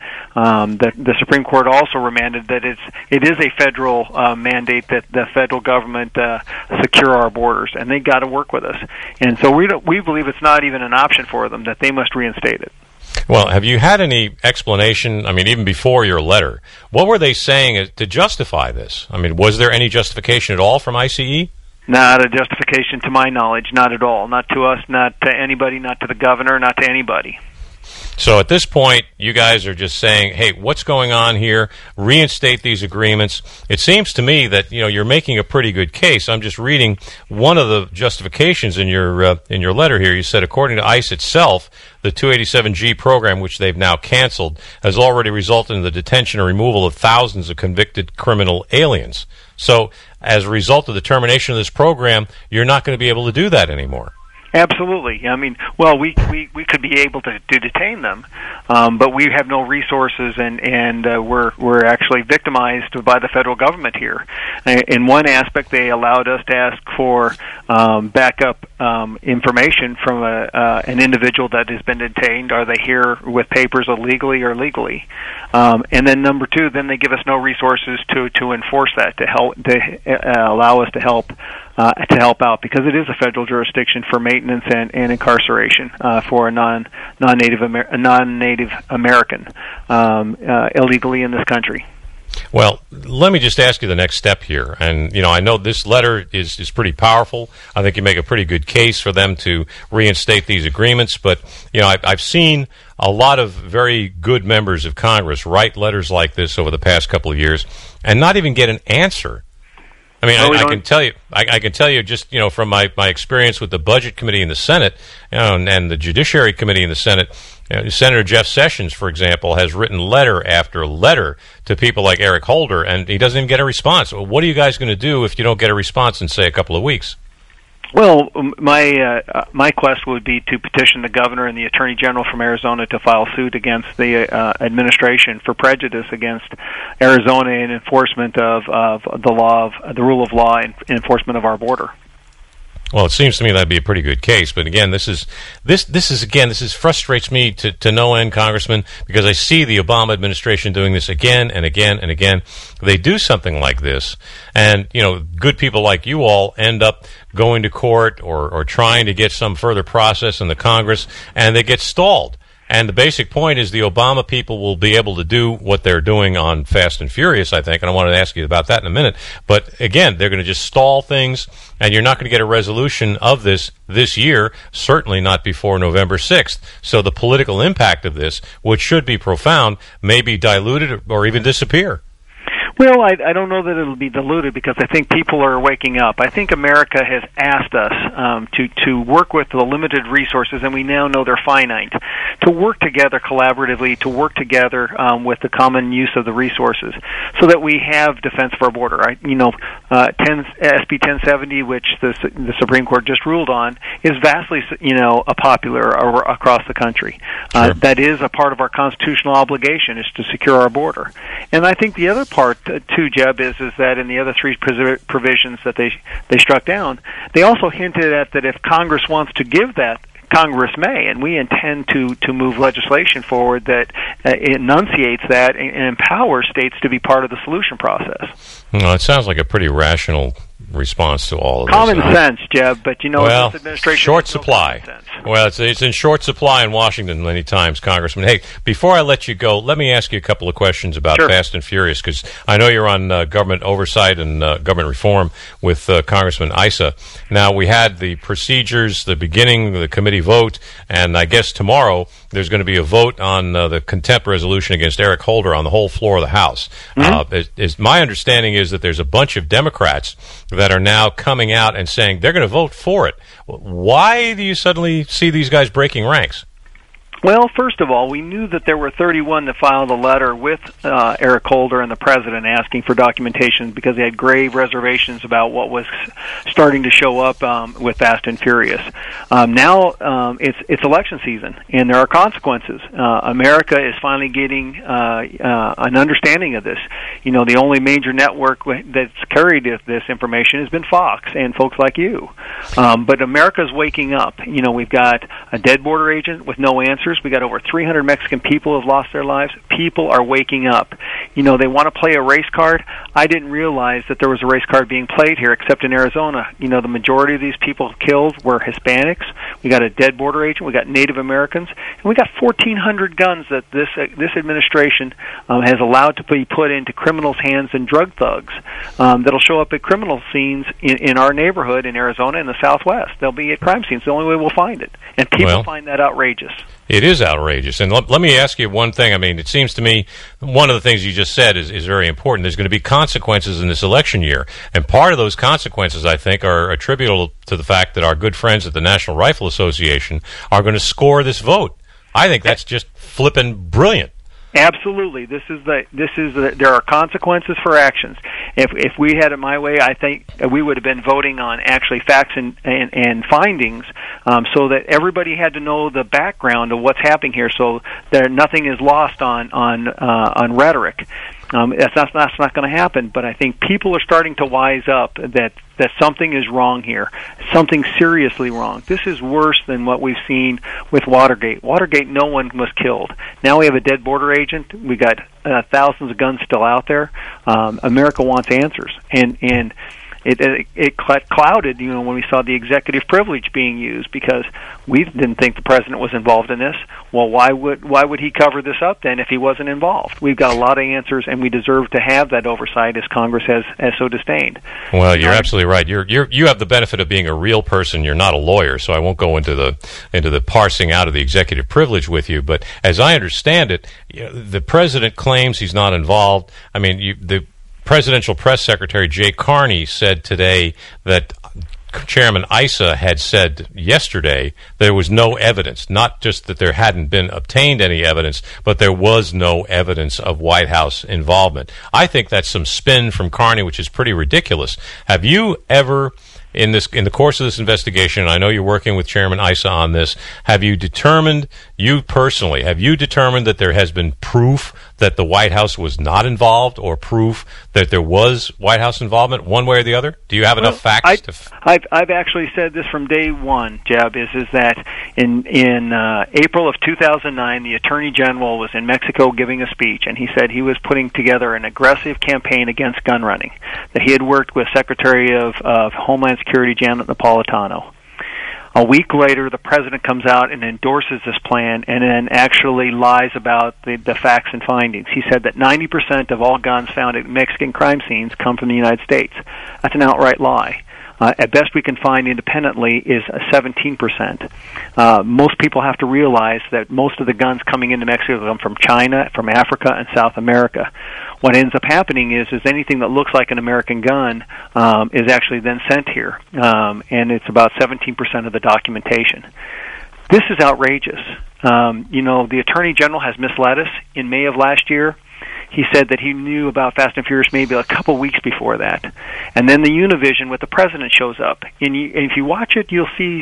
the Supreme Court also remanded that it is a federal mandate that the federal government secure our borders, and they got to work with us. And so we believe it's not even an option for them, that they must reinstate it. Well, have you had any explanation, even before your letter, what were they saying to justify this? Was there any justification at all from ICE? Not a justification to my knowledge, not at all. Not to us, not to anybody, not to the governor, not to anybody. So at this point, you guys are just saying, hey, what's going on here? Reinstate these agreements. It seems to me that, you're making a pretty good case. I'm just reading one of the justifications in your letter here. You said, according to ICE itself, the 287G program, which they've now canceled, has already resulted in the detention or removal of thousands of convicted criminal aliens. So as a result of the termination of this program, you're not going to be able to do that anymore. Absolutely. We could be able to detain them, but we have no resources, and we're actually victimized by the federal government here. In one aspect, they allowed us to ask for backup information from an individual that has been detained. Are they here with papers illegally or legally? And then number 2, then they give us no resources to enforce that, to allow us to help to help out, because it is a federal jurisdiction for maintenance and incarceration for a non-Native American illegally in this country. Well, let me just ask you the next step here. And, I know this letter is pretty powerful. I think you make a pretty good case for them to reinstate these agreements. But, I've seen a lot of very good members of Congress write letters like this over the past couple of years and not even get an answer. I mean, I can tell you, I can tell you just, from my experience with the Budget Committee in the Senate, and the Judiciary Committee in the Senate. Senator Jeff Sessions, for example, has written letter after letter to people like Eric Holder, and he doesn't even get a response. Well, what are you guys going to do if you don't get a response in, say, a couple of weeks? Well, my quest would be to petition the governor and the attorney general from Arizona to file suit against the administration for prejudice against Arizona in enforcement of the rule of law and enforcement of our border. Well, it seems to me that'd be a pretty good case, but again, this frustrates me to no end, Congressman, because I see the Obama administration doing this again and again and again. They do something like this, and good people like you all end up going to court or trying to get some further process in the Congress, and they get stalled. And the basic point is the Obama people will be able to do what they're doing on Fast and Furious, I think, and I want to ask you about that in a minute. But again, they're going to just stall things, and you're not going to get a resolution of this year, certainly not before November 6th. So the political impact of this, which should be profound, may be diluted or even disappear. Well, I don't know that it'll be diluted, because I think people are waking up. I think America has asked us to work with the limited resources, and we now know they're finite, to work together collaboratively, to work together with the common use of the resources, so that we have defense of our border. SB 1070, which the Supreme Court just ruled on, is vastly popular across the country. Sure. That is a part of our constitutional obligation, is to secure our border. And I think the other part too, Jeb, is that in the other three provisions that they struck down, they also hinted at that if Congress wants to give that, Congress may, and we intend to move legislation forward that enunciates that and empowers states to be part of the solution process. No, it sounds like a pretty rational response to all of Common this. sense, Jeb, but well, this administration short supply. Well, it's in short supply in Washington many times, Congressman. Hey, before I let you go, let me ask you a couple of questions about Fast and Furious, because I know you're on government oversight and government reform with Congressman Issa. Now, we had the procedures, the beginning, the committee vote, and I guess tomorrow there's going to be a vote on the contempt resolution against Eric Holder on the whole floor of the House. Mm-hmm. My understanding is that there's a bunch of Democrats that are now coming out and saying they're going to vote for it. Why do you suddenly see these guys breaking ranks? Well, first of all, we knew that there were 31 that filed a letter with Eric Holder and the president asking for documentation, because they had grave reservations about what was starting to show up with Fast and Furious. Now it's election season, and there are consequences. America is finally getting an understanding of this. The only major network that's carried this information has been Fox and folks like you. But America's waking up. We've got a dead border agent with no answers. We got over 300 Mexican people who have lost their lives. People are waking up. They want to play a race card. I didn't realize that there was a race card being played here, except in Arizona. The majority of these people killed were Hispanics. We got a dead border agent. We got Native Americans, and we got 1,400 guns that this administration has allowed to be put into criminals' hands and drug thugs that'll show up at criminal scenes in our neighborhood in Arizona and the Southwest. They'll be at crime scenes. The only way we'll find it, and people find that outrageous. It is outrageous. And let me ask you one thing. I mean, it seems to me one of the things you just said is very important. There's going to be consequences in this election year. And part of those consequences, I think, are attributable to the fact that our good friends at the National Rifle Association are going to score this vote. I think that's just flippin' brilliant. Absolutely. There are consequences for actions. If we had it my way, I think we would have been voting on actually facts and findings, so that everybody had to know the background of what's happening here, so that nothing is lost on rhetoric. That's not going to happen, but I think people are starting to wise up that something is wrong here, something seriously wrong. This is worse than what we've seen with Watergate. Watergate, no one was killed. Now we have a dead border agent. We got thousands of guns still out there. America wants answers, and it clouded, when we saw the executive privilege being used, because we didn't think the president was involved in this. Well, why would he cover this up then if he wasn't involved? We've got a lot of answers, and we deserve to have that oversight, as Congress has so disdained. Well, you're absolutely right. You have the benefit of being a real person. You're not a lawyer, so I won't go into the parsing out of the executive privilege with you. But as I understand it, the president claims he's not involved. I mean, the Presidential Press Secretary Jay Carney said today that Chairman Issa had said yesterday there was no evidence, not just that there hadn't been obtained any evidence, but there was no evidence of White House involvement. I think that's some spin from Carney, which is pretty ridiculous. Have you ever, in the course of this investigation, and I know you're working with Chairman Issa on this, have you determined that there has been proof that the White House was not involved, or proof that there was White House involvement one way or the other? Do you have enough facts? I've actually said this from day one, Jeb, is that in April of 2009, the Attorney General was in Mexico giving a speech, and he said he was putting together an aggressive campaign against gun running, that he had worked with Secretary of Homeland Security Janet Napolitano. A week later, the president comes out and endorses this plan, and then actually lies about the facts and findings. He said that 90% of all guns found at Mexican crime scenes come from the United States. That's an outright lie. At best we can find independently is 17%. Most people have to realize that most of the guns coming into Mexico come from China, from Africa, and South America. What ends up happening is anything that looks like an American gun is actually then sent here, and it's about 17% of the documentation. This is outrageous. The Attorney General has misled us. In May of last year, he said that he knew about Fast and Furious maybe a couple weeks before that. And then the Univision with the president shows up. And if you watch it, you'll see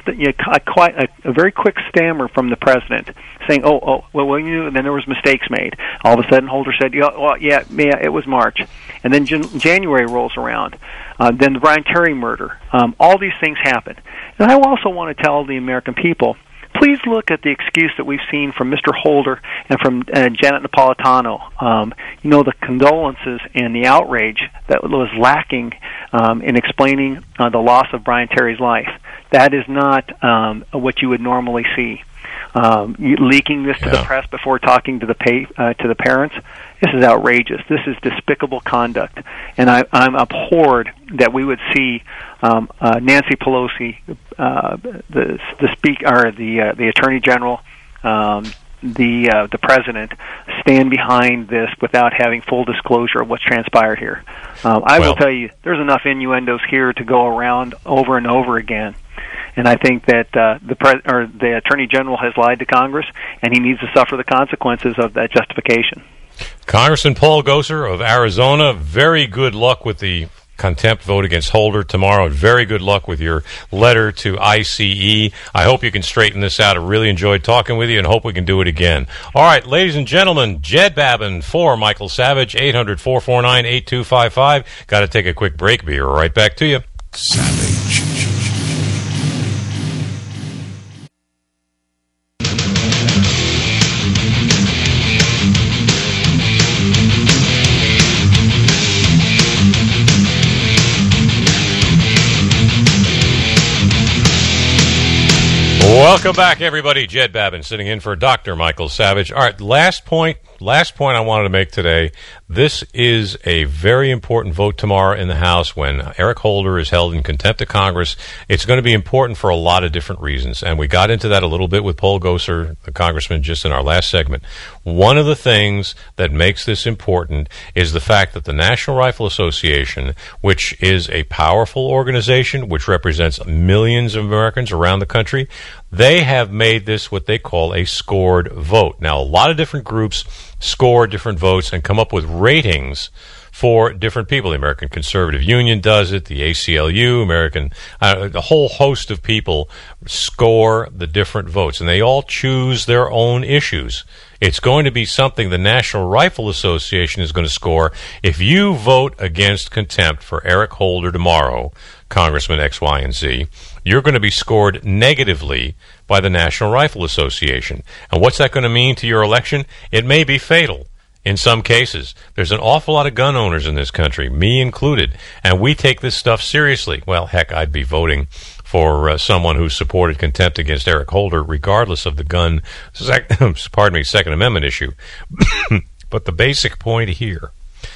a very quick stammer from the president saying, and then there was mistakes made. All of a sudden, Holder said, yeah, it was March. And then January rolls around. Then the Brian Terry murder. All these things happen. And I also want to tell the American people, please look at the excuse that we've seen from Mr. Holder and from Janet Napolitano. The condolences and the outrage that was lacking in explaining the loss of Brian Terry's life. That is not what you would normally see. Leaking this to the press before talking to the parents. This is outrageous. This is despicable conduct, and I'm abhorred that we would see Nancy Pelosi, the speaker, the Attorney General, the president, stand behind this without having full disclosure of what's transpired here. I will tell you, there's enough innuendos here to go around over and over again. And I think that the Attorney General has lied to Congress, and he needs to suffer the consequences of that justification. Congressman Paul Gosar of Arizona, very good luck with the contempt vote against Holder tomorrow. Very good luck with your letter to ICE. I hope you can straighten this out. I really enjoyed talking with you and hope we can do it again. All right, ladies and gentlemen, Jed Babin for Michael Savage, 800-449-8255. Got to take a quick break. Be right back to you. Savage. Welcome back, everybody. Jed Babin sitting in for Dr. Michael Savage. All right, last point I wanted to make today. This is a very important vote tomorrow in the House when Eric Holder is held in contempt of Congress. It's going to be important for a lot of different reasons, and we got into that a little bit with Paul Gosar, the congressman, just in our last segment. One of the things that makes this important is the fact that the National Rifle Association, which is a powerful organization which represents millions of Americans around the country, they have made this what they call a scored vote. Now, a lot of different groups score different votes and come up with ratings for different people. The American Conservative Union does it, the ACLU, a whole host of people score the different votes, and they all choose their own issues. It's going to be something the National Rifle Association is going to score. If you vote against contempt for Eric Holder tomorrow, Congressman X, Y, and Z, you're going to be scored negatively by the National Rifle Association. And what's that going to mean to your election? It may be fatal. in some cases. There's an awful lot of gun owners in this country, me included, and we take this stuff seriously. Well, heck, I'd be voting for someone who supported contempt against Eric Holder, regardless of the gun, Second Amendment issue. But the basic point here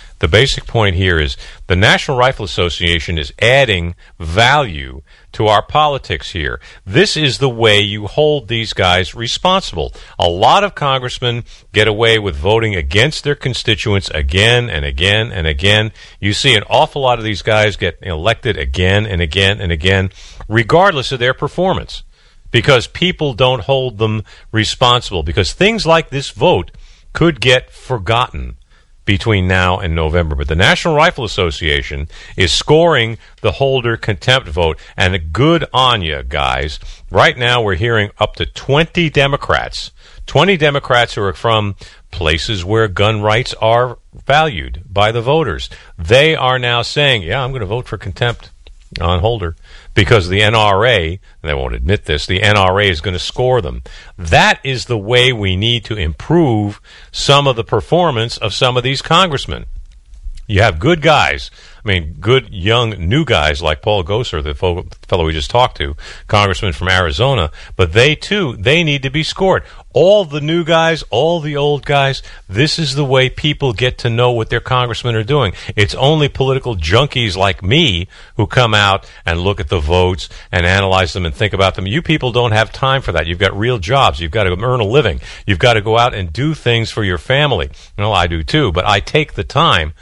is the National Rifle Association is adding value to our politics here. This is the way you hold these guys responsible. A lot of congressmen get away with voting against their constituents again and again and again. You see an awful lot of these guys get elected again and again and again, regardless of their performance, because people don't hold them responsible, because things like this vote could get forgotten between now and November. But the National Rifle Association is scoring the Holder contempt vote, and good on you, guys. Right now we're hearing up to 20 Democrats who are from places where gun rights are valued by the voters. They are now saying, yeah, I'm going to vote for contempt on Holder, because the NRA, and they won't admit this, the NRA is going to score them. That is the way we need to improve some of the performance of some of these congressmen. You have good guys, good young new guys like Paul Gosar, the fellow we just talked to, congressman from Arizona, but they too, they need to be scored. All the new guys, all the old guys, this is the way people get to know what their congressmen are doing. It's only political junkies like me who come out and look at the votes and analyze them and think about them. You people don't have time for that. You've got real jobs. You've got to earn a living. You've got to go out and do things for your family. Well, I do too, but I take the time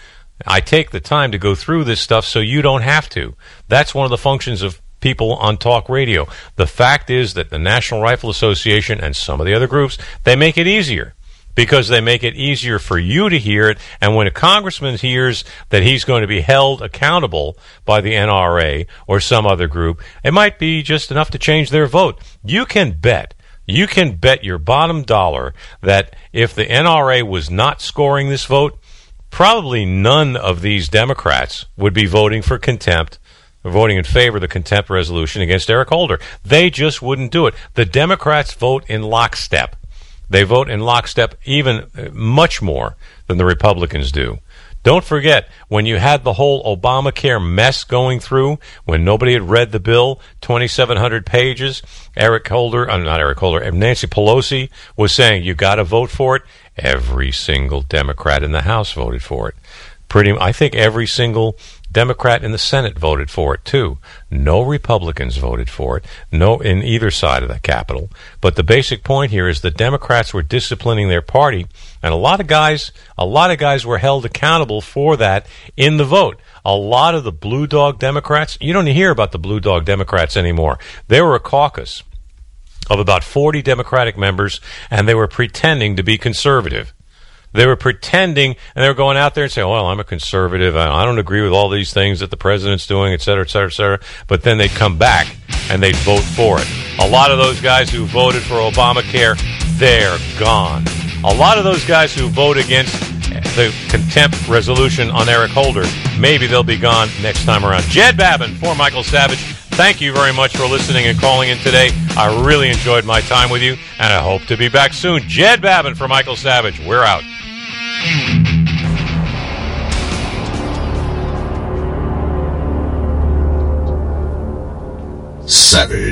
to go through this stuff so you don't have to. That's one of the functions of people on talk radio. The fact is that the National Rifle Association and some of the other groups, they make it easier, because they make it easier for you to hear it. And when a congressman hears that he's going to be held accountable by the NRA or some other group, it might be just enough to change their vote. You can bet your bottom dollar that if the NRA was not scoring this vote, probably none of these Democrats would be voting for contempt, or voting in favor of the contempt resolution against Eric Holder. They just wouldn't do it. The Democrats vote in lockstep. They vote in lockstep even much more than the Republicans do. Don't forget, when you had the whole Obamacare mess going through, when nobody had read the bill, 2,700 pages, Nancy Pelosi was saying, you got to vote for it. Every single Democrat in the House voted for it. I think every single Democrat in the Senate voted for it too. No Republicans voted for it. No, in either side of the Capitol. But the basic point here is the Democrats were disciplining their party, and a lot of guys were held accountable for that in the vote. A lot of the Blue Dog Democrats, you don't hear about the Blue Dog Democrats anymore. They were a caucus of about 40 Democratic members, and they were pretending to be conservative. They were pretending, and they were going out there and saying, well, I'm a conservative. I don't agree with all these things that the president's doing, et cetera, et cetera, et cetera. But then they'd come back, and they'd vote for it. A lot of those guys who voted for Obamacare, they're gone. A lot of those guys who vote against the contempt resolution on Eric Holder, maybe they'll be gone next time around. Jed Babin for Michael Savage, thank you very much for listening and calling in today. I really enjoyed my time with you, and I hope to be back soon. Jed Babin for Michael Savage. We're out. Savage.